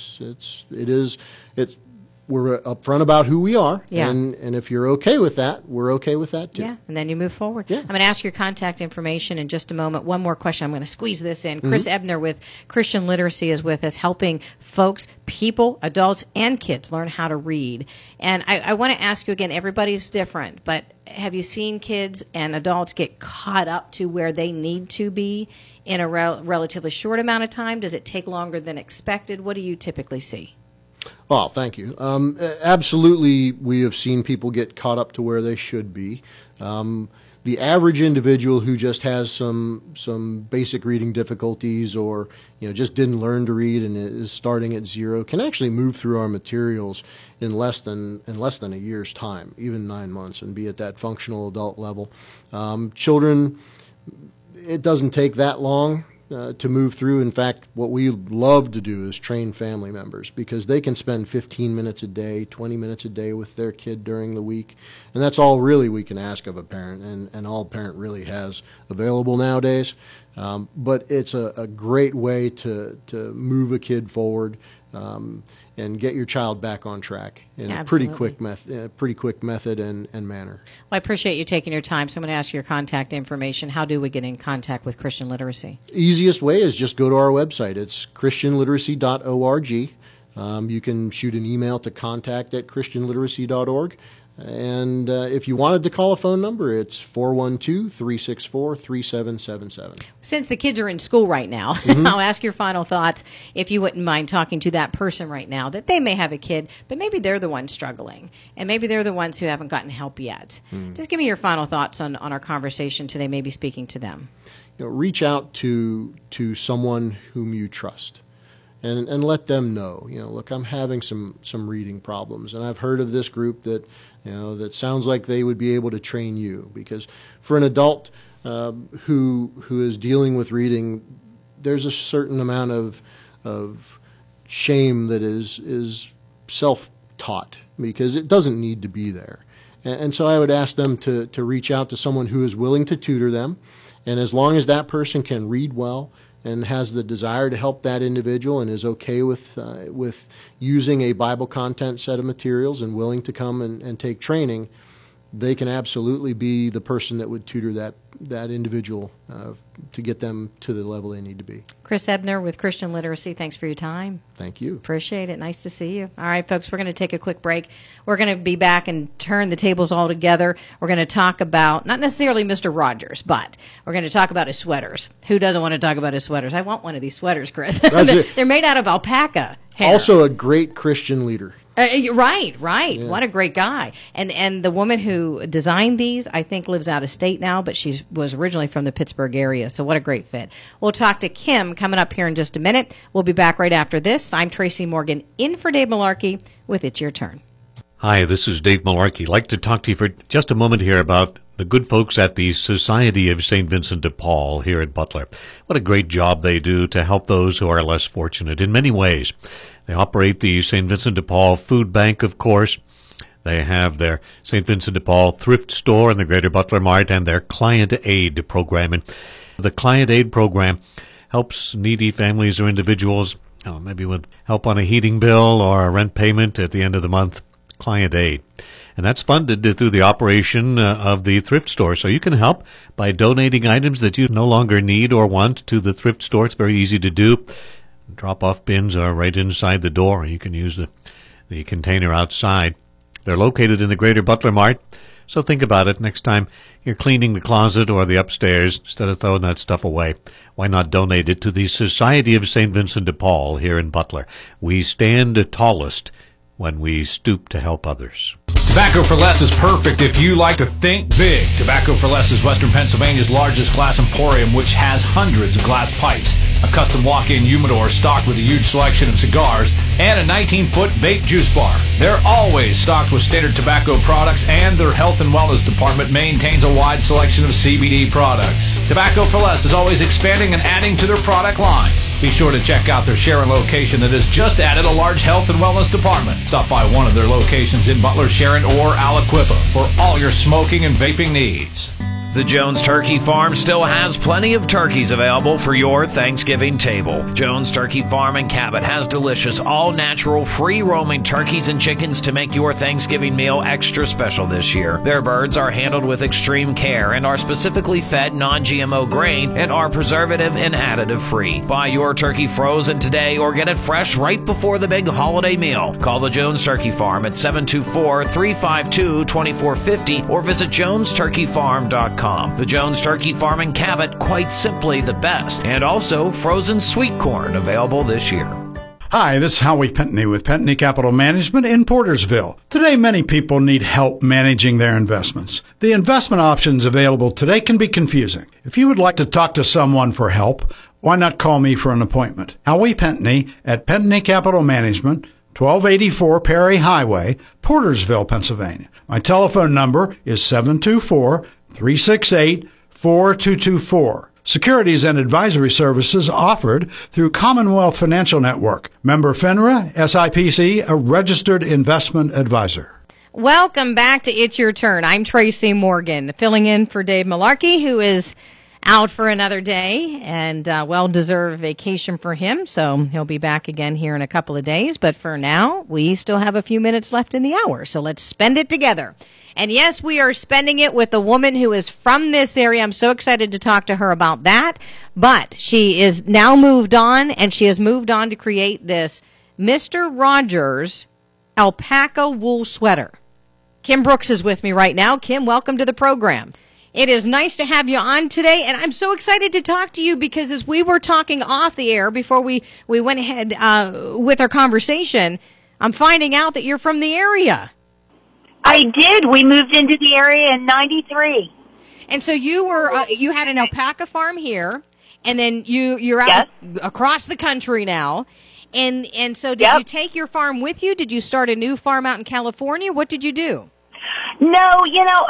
we're upfront about who we are. Yeah. And if you're okay with that, we're okay with that too. Yeah, and then you move forward. Yeah. I'm going to ask your contact information in just a moment. One more question. I'm going to squeeze this in. Chris Ebner with Christian Literacy is with us, helping folks, people, adults, and kids learn how to read. And I want to ask you again, everybody's different, but have you seen kids and adults get caught up to where they need to be in a relatively short amount of time? Does it take longer than expected? What do you typically see? Oh, thank you. Absolutely, we have seen people get caught up to where they should be. The average individual who just has some basic reading difficulties, or just didn't learn to read and is starting at zero, can actually move through our materials in less than a year's time, even 9 months, and be at that functional adult level. Children, it doesn't take that long to move through. In fact, what we love to do is train family members, because they can spend 15 minutes a day, 20 minutes a day with their kid during the week. And that's all really we can ask of a parent, and all a parent really has available nowadays. But it's a great way to move a kid forward and get your child back on track in a pretty quick method and manner. Well, I appreciate you taking your time, so I'm going to ask you your contact information. How do we get in contact with Christian Literacy? Easiest way is just go to our website. It's christianliteracy.org. You can shoot an email to contact@christianliteracy.org. And if you wanted to call a phone number, it's 412-364-3777. Since the kids are in school right now, I'll ask your final thoughts, if you wouldn't mind talking to that person right now, that they may have a kid, but maybe they're the ones struggling, and maybe they're the ones who haven't gotten help yet. Just give me your final thoughts on our conversation today, maybe speaking to them. Reach out to someone whom you trust. And let them know, look, I'm having some reading problems, and I've heard of this group that, that sounds like they would be able to train you. Because for an adult who is dealing with reading, there's a certain amount of shame that is self-taught, because it doesn't need to be there. And so I would ask them to reach out to someone who is willing to tutor them, and as long as that person can read well and has the desire to help that individual and is okay with using a Bible content set of materials and willing to come and take training, they can absolutely be the person that would tutor that individual to get them to the level they need to be. Chris Ebner with Christian Literacy, thanks for your time. Thank you. Appreciate it. Nice to see you. All right, folks, we're going to take a quick break. We're going to be back and turn the tables all together. We're going to talk about, not necessarily Mr. Rogers, but we're going to talk about his sweaters. Who doesn't want to talk about his sweaters? I want one of these sweaters, Chris. They're made out of alpaca hair. Also a great Christian leader. Right. Yeah. What a great guy. And the woman who designed these, I think, lives out of state now, but she was originally from the Pittsburgh area, so what a great fit. We'll talk to Kim coming up here in just a minute. We'll be back right after this. I'm Tracy Morgan, in for Dave Malarkey with It's Your Turn. Hi, this is Dave Malarkey. I'd like to talk to you for just a moment here about the good folks at the Society of St. Vincent de Paul here at Butler. What a great job they do to help those who are less fortunate in many ways. They operate the St. Vincent de Paul Food Bank, of course. They have their St. Vincent de Paul thrift store in the Greater Butler Mart and their Client Aid program. And the Client Aid program helps needy families or individuals, maybe with help on a heating bill or a rent payment at the end of the month. Client Aid. And that's funded through the operation of the thrift store. So you can help by donating items that you no longer need or want to the thrift store. It's very easy to do. Drop-off bins are right inside the door. You can use the container outside. They're located in the Greater Butler Mart. So think about it next time you're cleaning the closet or the upstairs. Instead of throwing that stuff away, why not donate it to the Society of St. Vincent de Paul here in Butler? We stand tallest when we stoop to help others. Tobacco for Less is perfect if you like to think big. Tobacco for Less is Western Pennsylvania's largest glass emporium, which has hundreds of glass pipes, a custom walk-in humidor stocked with a huge selection of cigars, and a 19-foot vape juice bar. They're always stocked with standard tobacco products, and their health and wellness department maintains a wide selection of CBD products. Tobacco for Less is always expanding and adding to their product lines. Be sure to check out their Sharon location that has just added a large health and wellness department. Stop by one of their locations in Butler, Sharon, or Aliquippa for all your smoking and vaping needs. The Jones Turkey Farm still has plenty of turkeys available for your Thanksgiving table. Jones Turkey Farm in Cabot has delicious, all-natural, free-roaming turkeys and chickens to make your Thanksgiving meal extra special this year. Their birds are handled with extreme care and are specifically fed non-GMO grain and are preservative and additive-free. Buy your turkey frozen today or get it fresh right before the big holiday meal. Call the Jones Turkey Farm at 724-352-2450 or visit jonesturkeyfarm.com. The Jones Turkey Farm in Cabot, quite simply the best. And also frozen sweet corn available this year. Hi, this is Howie Pentney with Pentney Capital Management in Portersville. Today, many people need help managing their investments. The investment options available today can be confusing. If you would like to talk to someone for help, why not call me for an appointment? Howie Pentney at Pentney Capital Management, 1284 Perry Highway, Portersville, Pennsylvania. My telephone number is 724-368-4224. Securities and advisory services offered through Commonwealth Financial Network. Member FINRA, SIPC, a registered investment advisor. Welcome back to It's Your Turn. I'm Tracy Morgan, filling in for Dave Malarkey, who is out for another day, and well-deserved vacation for him, so he'll be back again here in a couple of days. But for now, we still have a few minutes left in the hour, so let's spend it together. And yes, we are spending it with a woman who is from this area. I'm so excited to talk to her about that. But she is now moved on, and she has moved on to create this Mr. Rogers alpaca wool sweater. Kim Brooks is with me right now. Kim, welcome to the program. It is nice to have you on today, and I'm so excited to talk to you because as we were talking off the air before we went ahead with our conversation, I'm finding out that you're from the area. I did. We moved into the area in '93. And so you were you had an alpaca farm here, and then you're out across the country now. And so did you take your farm with you? Did you start a new farm out in California? What did you do? No,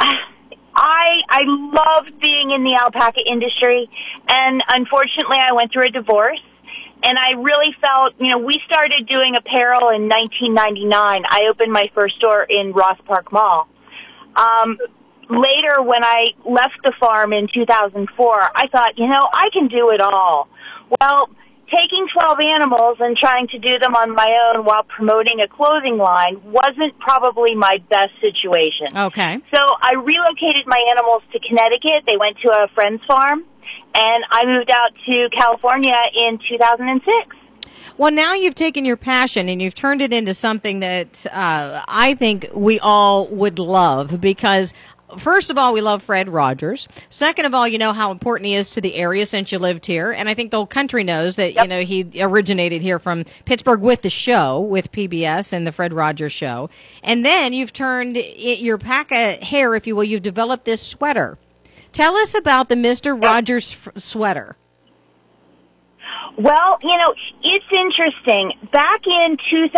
I loved being in the alpaca industry, and unfortunately I went through a divorce, and I really felt, we started doing apparel in 1999. I opened my first store in Ross Park Mall. Later, when I left the farm in 2004, I thought, I can do it all. Well, taking 12 animals and trying to do them on my own while promoting a clothing line wasn't probably my best situation. Okay. So I relocated my animals to Connecticut. They went to a friend's farm, and I moved out to California in 2006. Well, now you've taken your passion and you've turned it into something that I think we all would love because first of all, we love Fred Rogers. Second of all, you know how important he is to the area since you lived here. And I think the whole country knows that, he originated here from Pittsburgh with the show, with PBS and the Fred Rogers show. And then you've turned your pack of hair, if you will, you've developed this sweater. Tell us about the Mr. Rogers sweater. Well, it's interesting. Back in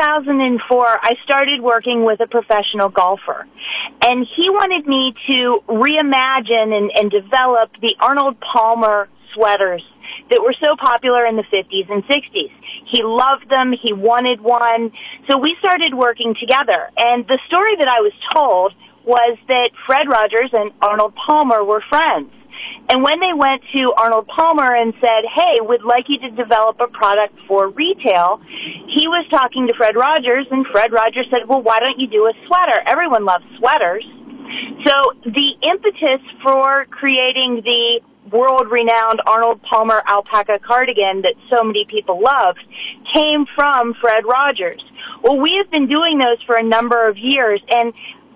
2004, I started working with a professional golfer, and he wanted me to reimagine and develop the Arnold Palmer sweaters that were so popular in the 50s and 60s. He loved them. He wanted one. So we started working together, and the story that I was told was that Fred Rogers and Arnold Palmer were friends. And when they went to Arnold Palmer and said, hey, we'd like you to develop a product for retail, he was talking to Fred Rogers, and Fred Rogers said, well, why don't you do a sweater? Everyone loves sweaters. So the impetus for creating the world-renowned Arnold Palmer alpaca cardigan that so many people loved came from Fred Rogers. Well, we have been doing those for a number of years, and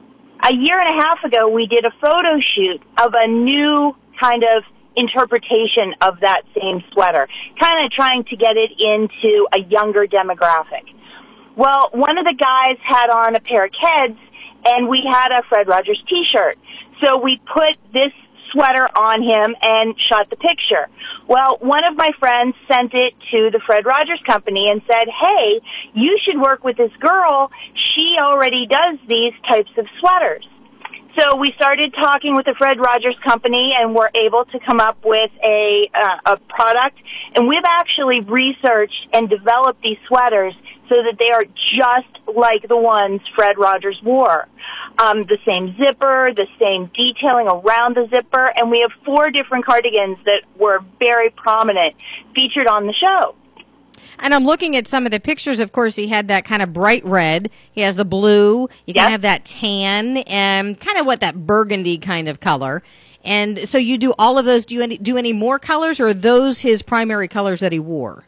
a year and a half ago, we did a photo shoot of a new kind of interpretation of that same sweater, kind of trying to get it into a younger demographic. Well, one of the guys had on a pair of Keds, and we had a Fred Rogers t-shirt. So we put this sweater on him and shot the picture. Well, one of my friends sent it to the Fred Rogers Company and said, hey, you should work with this girl. She already does these types of sweaters. So we started talking with the Fred Rogers Company, and we're able to come up with a product. And we've actually researched and developed these sweaters so that they are just like the ones Fred Rogers wore. The same zipper, the same detailing around the zipper, and we have 4 different cardigans that were very prominent, featured on the show. And I'm looking at some of the pictures. Of course, he had that kind of bright red. He has the blue. You can have that tan and kind of that burgundy kind of color. And so you do all of those. Do you do any more colors, or are those his primary colors that he wore?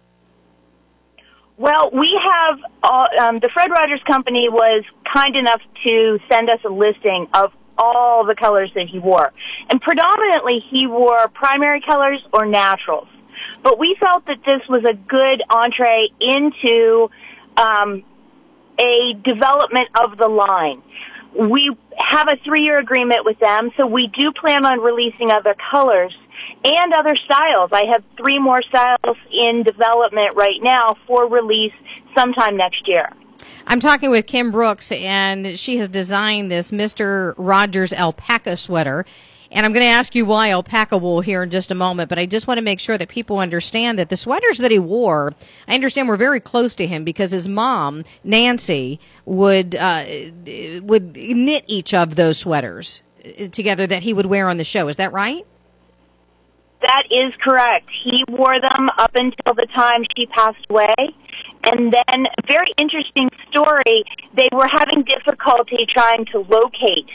Well, we have, the Fred Rogers Company was kind enough to send us a listing of all the colors that he wore. And predominantly he wore primary colors or naturals. But we felt that this was a good entree into a development of the line. We have a 3-year agreement with them, so we do plan on releasing other colors and other styles. I have 3 more styles in development right now for release sometime next year. I'm talking with Kim Brooks, and she has designed this Mr. Rogers alpaca sweater. And I'm going to ask you why alpaca wool here in just a moment, but I just want to make sure that people understand that the sweaters that he wore, I understand were very close to him because his mom, Nancy, would knit each of those sweaters together that he would wear on the show. Is that right? That is correct. He wore them up until the time she passed away. And then, a very interesting story, they were having difficulty trying to locate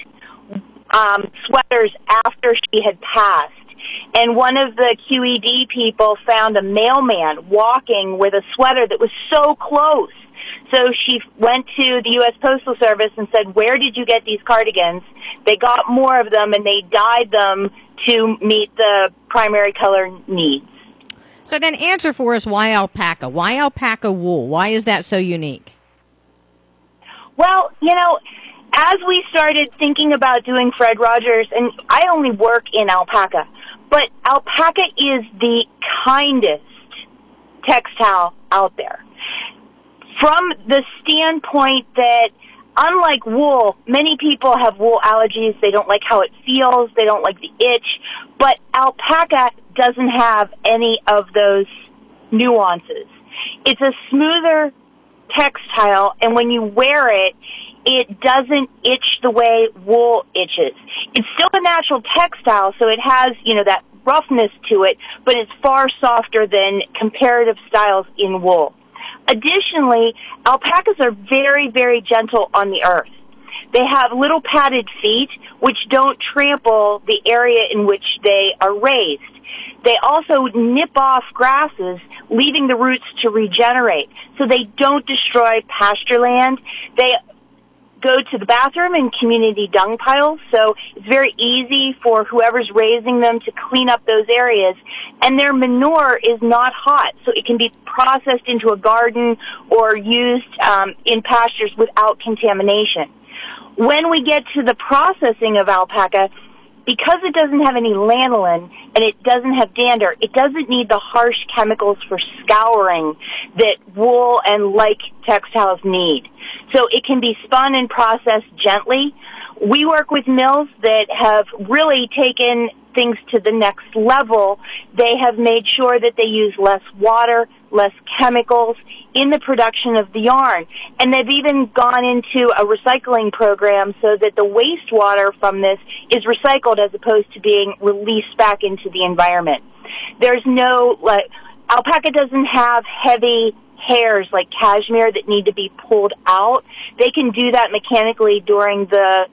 sweaters after she had passed. And one of the QED people found a mailman walking with a sweater that was so close. So she went to the U.S. Postal Service and said, "Where did you get these cardigans?" They got more of them, and they dyed them to meet the primary color needs. So then answer for us, why alpaca? Why alpaca wool? Why is that so unique? Well, as we started thinking about doing Fred Rogers, and I only work in alpaca, but alpaca is the kindest textile out there. From the standpoint that, unlike wool, many people have wool allergies. They don't like how it feels. They don't like the itch. But alpaca doesn't have any of those nuances. It's a smoother textile, and when you wear it, it doesn't itch the way wool itches. It's still a natural textile, so it has, that roughness to it, but it's far softer than comparative styles in wool. Additionally, alpacas are very, very gentle on the earth. They have little padded feet, which don't trample the area in which they are raised. They also nip off grasses, leaving the roots to regenerate, so they don't destroy pasture land. They go to the bathroom in community dung piles, so it's very easy for whoever's raising them to clean up those areas. And their manure is not hot, so it can be processed into a garden or used in pastures without contamination. When we get to the processing of alpaca, because it doesn't have any lanolin and it doesn't have dander, it doesn't need the harsh chemicals for scouring that wool and like textiles need. So it can be spun and processed gently. We work with mills that have really taken things to the next level. They have made sure that they use less water, less chemicals in the production of the yarn. And they've even gone into a recycling program so that the wastewater from this is recycled as opposed to being released back into the environment. There's no, alpaca doesn't have heavy hairs like cashmere that need to be pulled out. They can do that mechanically during the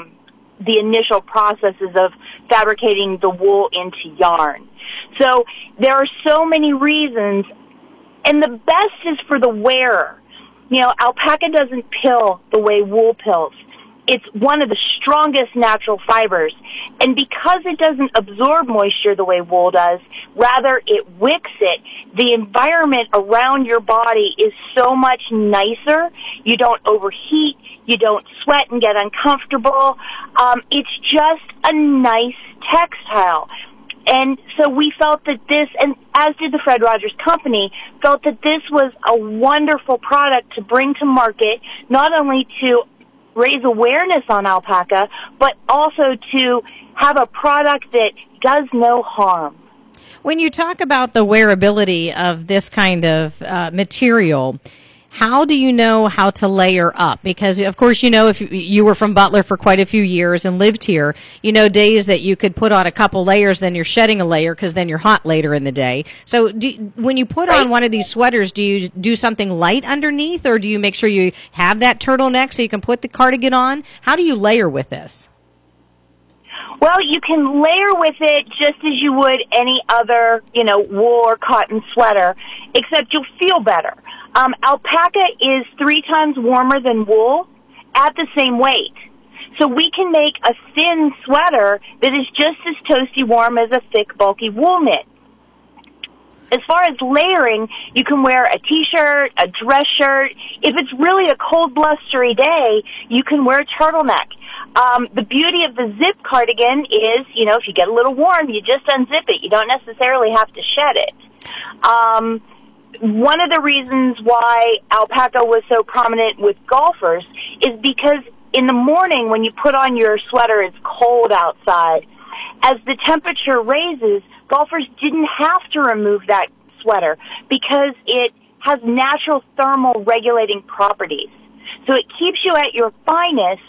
initial processes of fabricating the wool into yarn. So there are so many reasons, and the best is for the wearer. Alpaca doesn't pill the way wool pills. It's one of the strongest natural fibers. And because it doesn't absorb moisture the way wool does, rather it wicks it, the environment around your body is so much nicer. You don't overheat. You don't sweat and get uncomfortable. It's just a nice textile. And so we felt that this, and as did the Fred Rogers Company, felt that this was a wonderful product to bring to market, not only to raise awareness on alpaca, but also to have a product that does no harm. When you talk about the wearability of this kind of material, how do you know how to layer up? Because, of course, if you were from Butler for quite a few years and lived here, days that you could put on a couple layers, then you're shedding a layer because then you're hot later in the day. So when you put on one of these sweaters, do you do something light underneath, or do you make sure you have that turtleneck so you can put the cardigan on? How do you layer with this? Well, you can layer with it just as you would any other, wool or cotton sweater, except you'll feel better. Alpaca is 3 times warmer than wool at the same weight. So we can make a thin sweater that is just as toasty warm as a thick, bulky wool knit. As far as layering, you can wear a t-shirt, a dress shirt. If it's really a cold, blustery day, you can wear a turtleneck. The beauty of the zip cardigan is, if you get a little warm, you just unzip it. You don't necessarily have to shed it. One of the reasons why alpaca was so prominent with golfers is because in the morning when you put on your sweater, it's cold outside. As the temperature raises, golfers didn't have to remove that sweater because it has natural thermal regulating properties. So it keeps you at your finest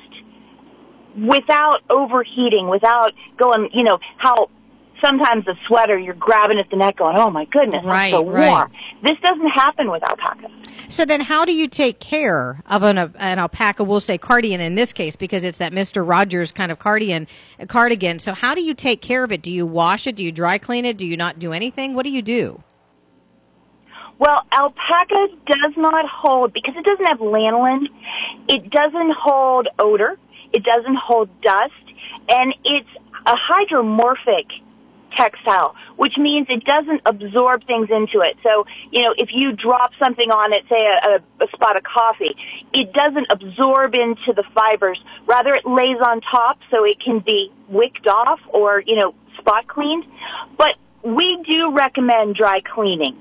without overheating, without going, how sometimes a sweater, you're grabbing at the neck going, oh my goodness, I'm so warm. Right. This doesn't happen with alpaca. So then how do you take care of an alpaca, we'll say cardigan in this case, because it's that Mr. Rogers kind of cardigan. So how do you take care of it? Do you wash it? Do you dry clean it? Do you not do anything? What do you do? Well, alpaca does not hold, because it doesn't have lanolin, it doesn't hold odor, it doesn't hold dust, and it's a hydromorphic textile, which means it doesn't absorb things into it. So, if you drop something on it, say a spot of coffee, it doesn't absorb into the fibers. Rather, it lays on top so it can be wicked off or, spot cleaned. But we do recommend dry cleaning.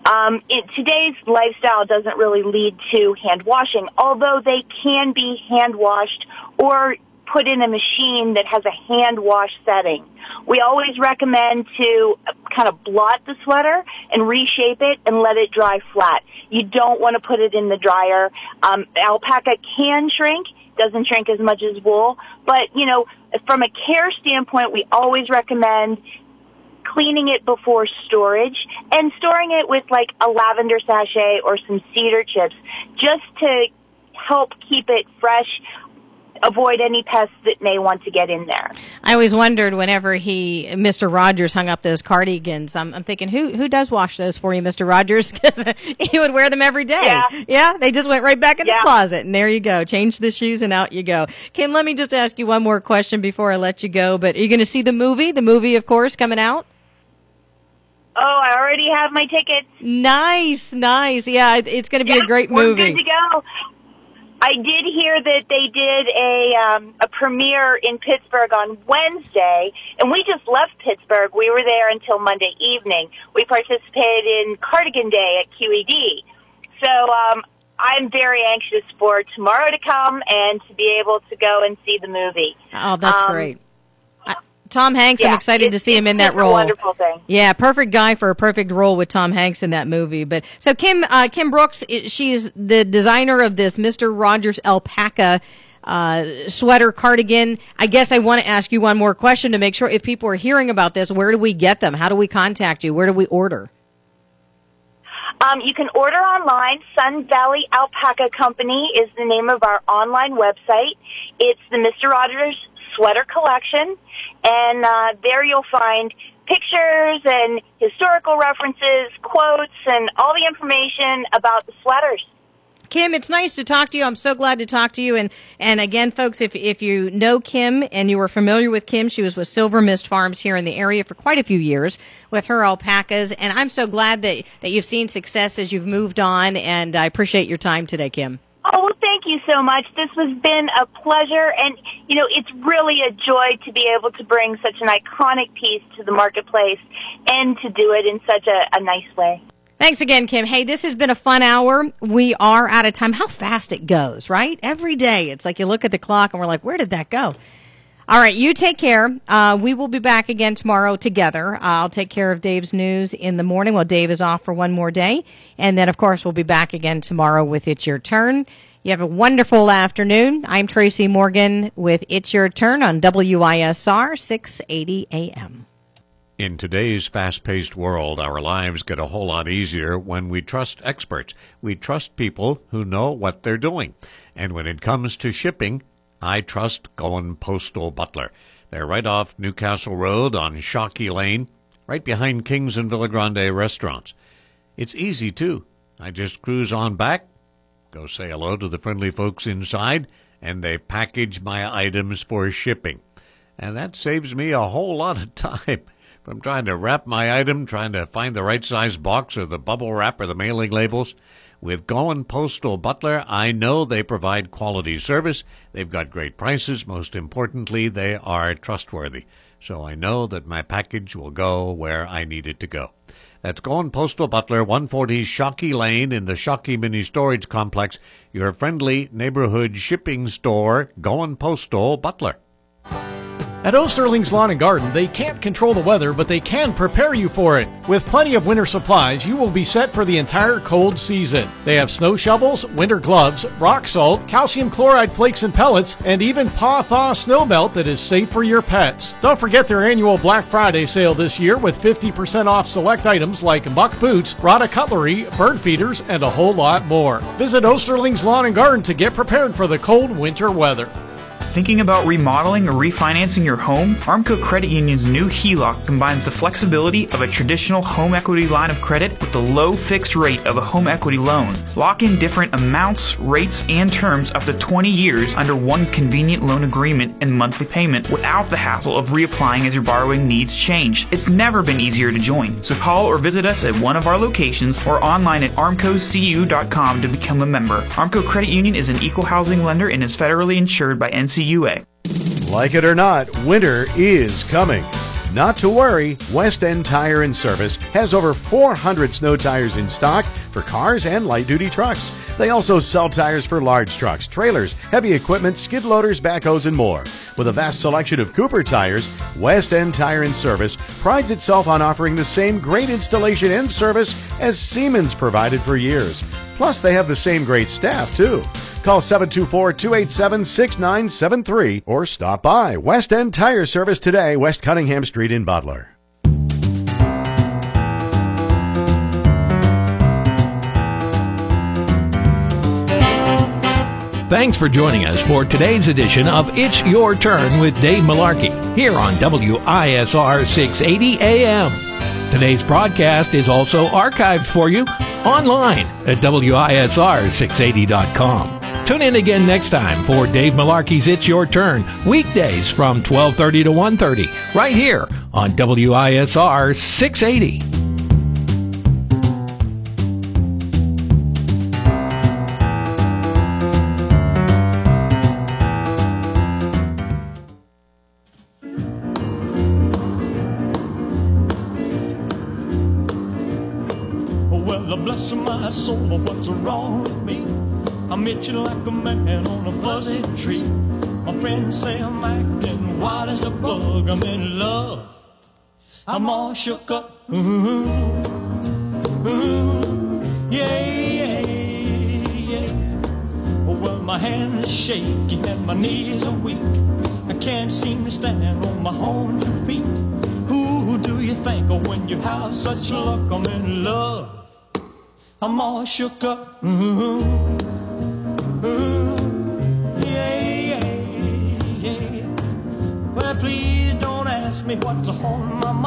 Today's lifestyle doesn't really lead to hand washing, although they can be hand washed or put in a machine that has a hand wash setting. We always recommend to kind of blot the sweater and reshape it and let it dry flat. You don't want to put it in the dryer. Alpaca can shrink, doesn't shrink as much as wool, but, from a care standpoint, we always recommend cleaning it before storage and storing it with like a lavender sachet or some cedar chips just to help keep it fresh, avoid any pests that may want to get in there. I always wondered whenever Mr. Rogers hung up those cardigans, I'm thinking, who does wash those for you, Mr. Rogers? Because he would wear them every day. Yeah, they just went right back in the closet, and there you go. Change the shoes, and out you go. Kim, let me just ask you one more question before I let you go, but are you going to see the movie? The movie, of course, coming out? Oh, I already have my tickets. Nice. Yeah, it's going to be a great movie. We're good to go. I did hear that they did a premiere in Pittsburgh on Wednesday, and we just left Pittsburgh. We were there until Monday evening. We participated in Cardigan Day at QED. So I'm very anxious for tomorrow to come and to be able to go and see the movie. Oh, that's great. Tom Hanks, I'm excited to see him in that role. It's a wonderful thing. Yeah, perfect guy for a perfect role with Tom Hanks in that movie. But so Kim Brooks, she's the designer of this Mr. Rogers alpaca sweater cardigan. I guess I want to ask you one more question to make sure if people are hearing about this, where do we get them? How do we contact you? Where do we order? You can order online. Sun Valley Alpaca Company is the name of our online website. It's the Mr. Rogers Sweater Collection. And there you'll find pictures and historical references, quotes, and all the information about the sweaters. Kim, it's nice to talk to you. I'm so glad to talk to you. And again, folks, if you know Kim and you were familiar with Kim, she was with Silver Mist Farms here in the area for quite a few years with her alpacas. And I'm so glad that you've seen success as you've moved on. And I appreciate your time today, Kim. Oh, well, thank you so much. This has been a pleasure, and, it's really a joy to be able to bring such an iconic piece to the marketplace and to do it in such a nice way. Thanks again, Kim. Hey, this has been a fun hour. We are out of time. How fast it goes, right? Every day. It's like you look at the clock and we're like, where did that go? All right, you take care. We will be back again tomorrow together. I'll take care of Dave's news in the morning while Dave is off for one more day. And then, of course, we'll be back again tomorrow with It's Your Turn. You have a wonderful afternoon. I'm Tracy Morgan with It's Your Turn on WISR 680 AM. In today's fast-paced world, our lives get a whole lot easier when we trust experts. We trust people who know what they're doing. And when it comes to shipping, I trust Goen Postal Butler. They're right off Newcastle Road on Shockey Lane, right behind Kings and Villa Grande restaurants. It's easy, too. I just cruise on back, go say hello to the friendly folks inside, and they package my items for shipping. And that saves me a whole lot of time. from trying to wrap my item, trying to find the right size box or the bubble wrap or the mailing labels. With Goen Postal Butler, I know they provide quality service. They've got great prices. Most importantly, they are trustworthy. So I know that my package will go where I need it to go. That's Goen Postal Butler, 140 Shockey Lane in the Shockey Mini Storage Complex, your friendly neighborhood shipping store, Goen Postal Butler. At Osterling's Lawn and Garden, they can't control the weather, but they can prepare you for it. With plenty of winter supplies, you will be set for the entire cold season. They have snow shovels, winter gloves, rock salt, calcium chloride flakes and pellets, and even paw-thaw snow melt that is safe for your pets. Don't forget their annual Black Friday sale this year with 50% off select items like muck boots, Rada cutlery, bird feeders, and a whole lot more. Visit Osterling's Lawn and Garden to get prepared for the cold winter weather. Thinking about remodeling or refinancing your home? Armco Credit Union's new HELOC combines the flexibility of a traditional home equity line of credit with the low fixed rate of a home equity loan. Lock in different amounts, rates, and terms up to 20 years under one convenient loan agreement and monthly payment without the hassle of reapplying as your borrowing needs change. It's never been easier to join. So call or visit us at one of our locations or online at armcocu.com to become a member. Armco Credit Union is an equal housing lender and is federally insured by NCUA. Like it or not, winter is coming. Not to worry, West End Tire and Service has over 400 snow tires in stock for cars and light-duty trucks. They also sell tires for large trucks, trailers, heavy equipment, skid loaders, backhoes, and more. With a vast selection of Cooper tires, West End Tire and Service prides itself on offering the same great installation and service as Siemens provided for years. Plus, they have the same great staff, too. Call 724-287-6973 or stop by West End Tire Service today, West Cunningham Street in Butler. Thanks for joining us for today's edition of It's Your Turn with Dave Malarkey here on WISR 680 AM. Today's broadcast is also archived for you online at WISR680.com. Tune in again next time for Dave Malarkey's It's Your Turn, weekdays from 12:30 to 1:30, right here on WISR 680. Well, bless my soul, what's wrong with me? I'm itching like a man on a fuzzy tree. My friends say I'm acting wild as a bug. I'm in love. I'm all shook up. Yeah. Well, my hand is shaking and my knees are weak. I can't seem to stand on my own 2 feet. Who do you think of when you have such luck? I'm in love. I'm all shook up. Yeah. Well, please don't ask me what's on my mind.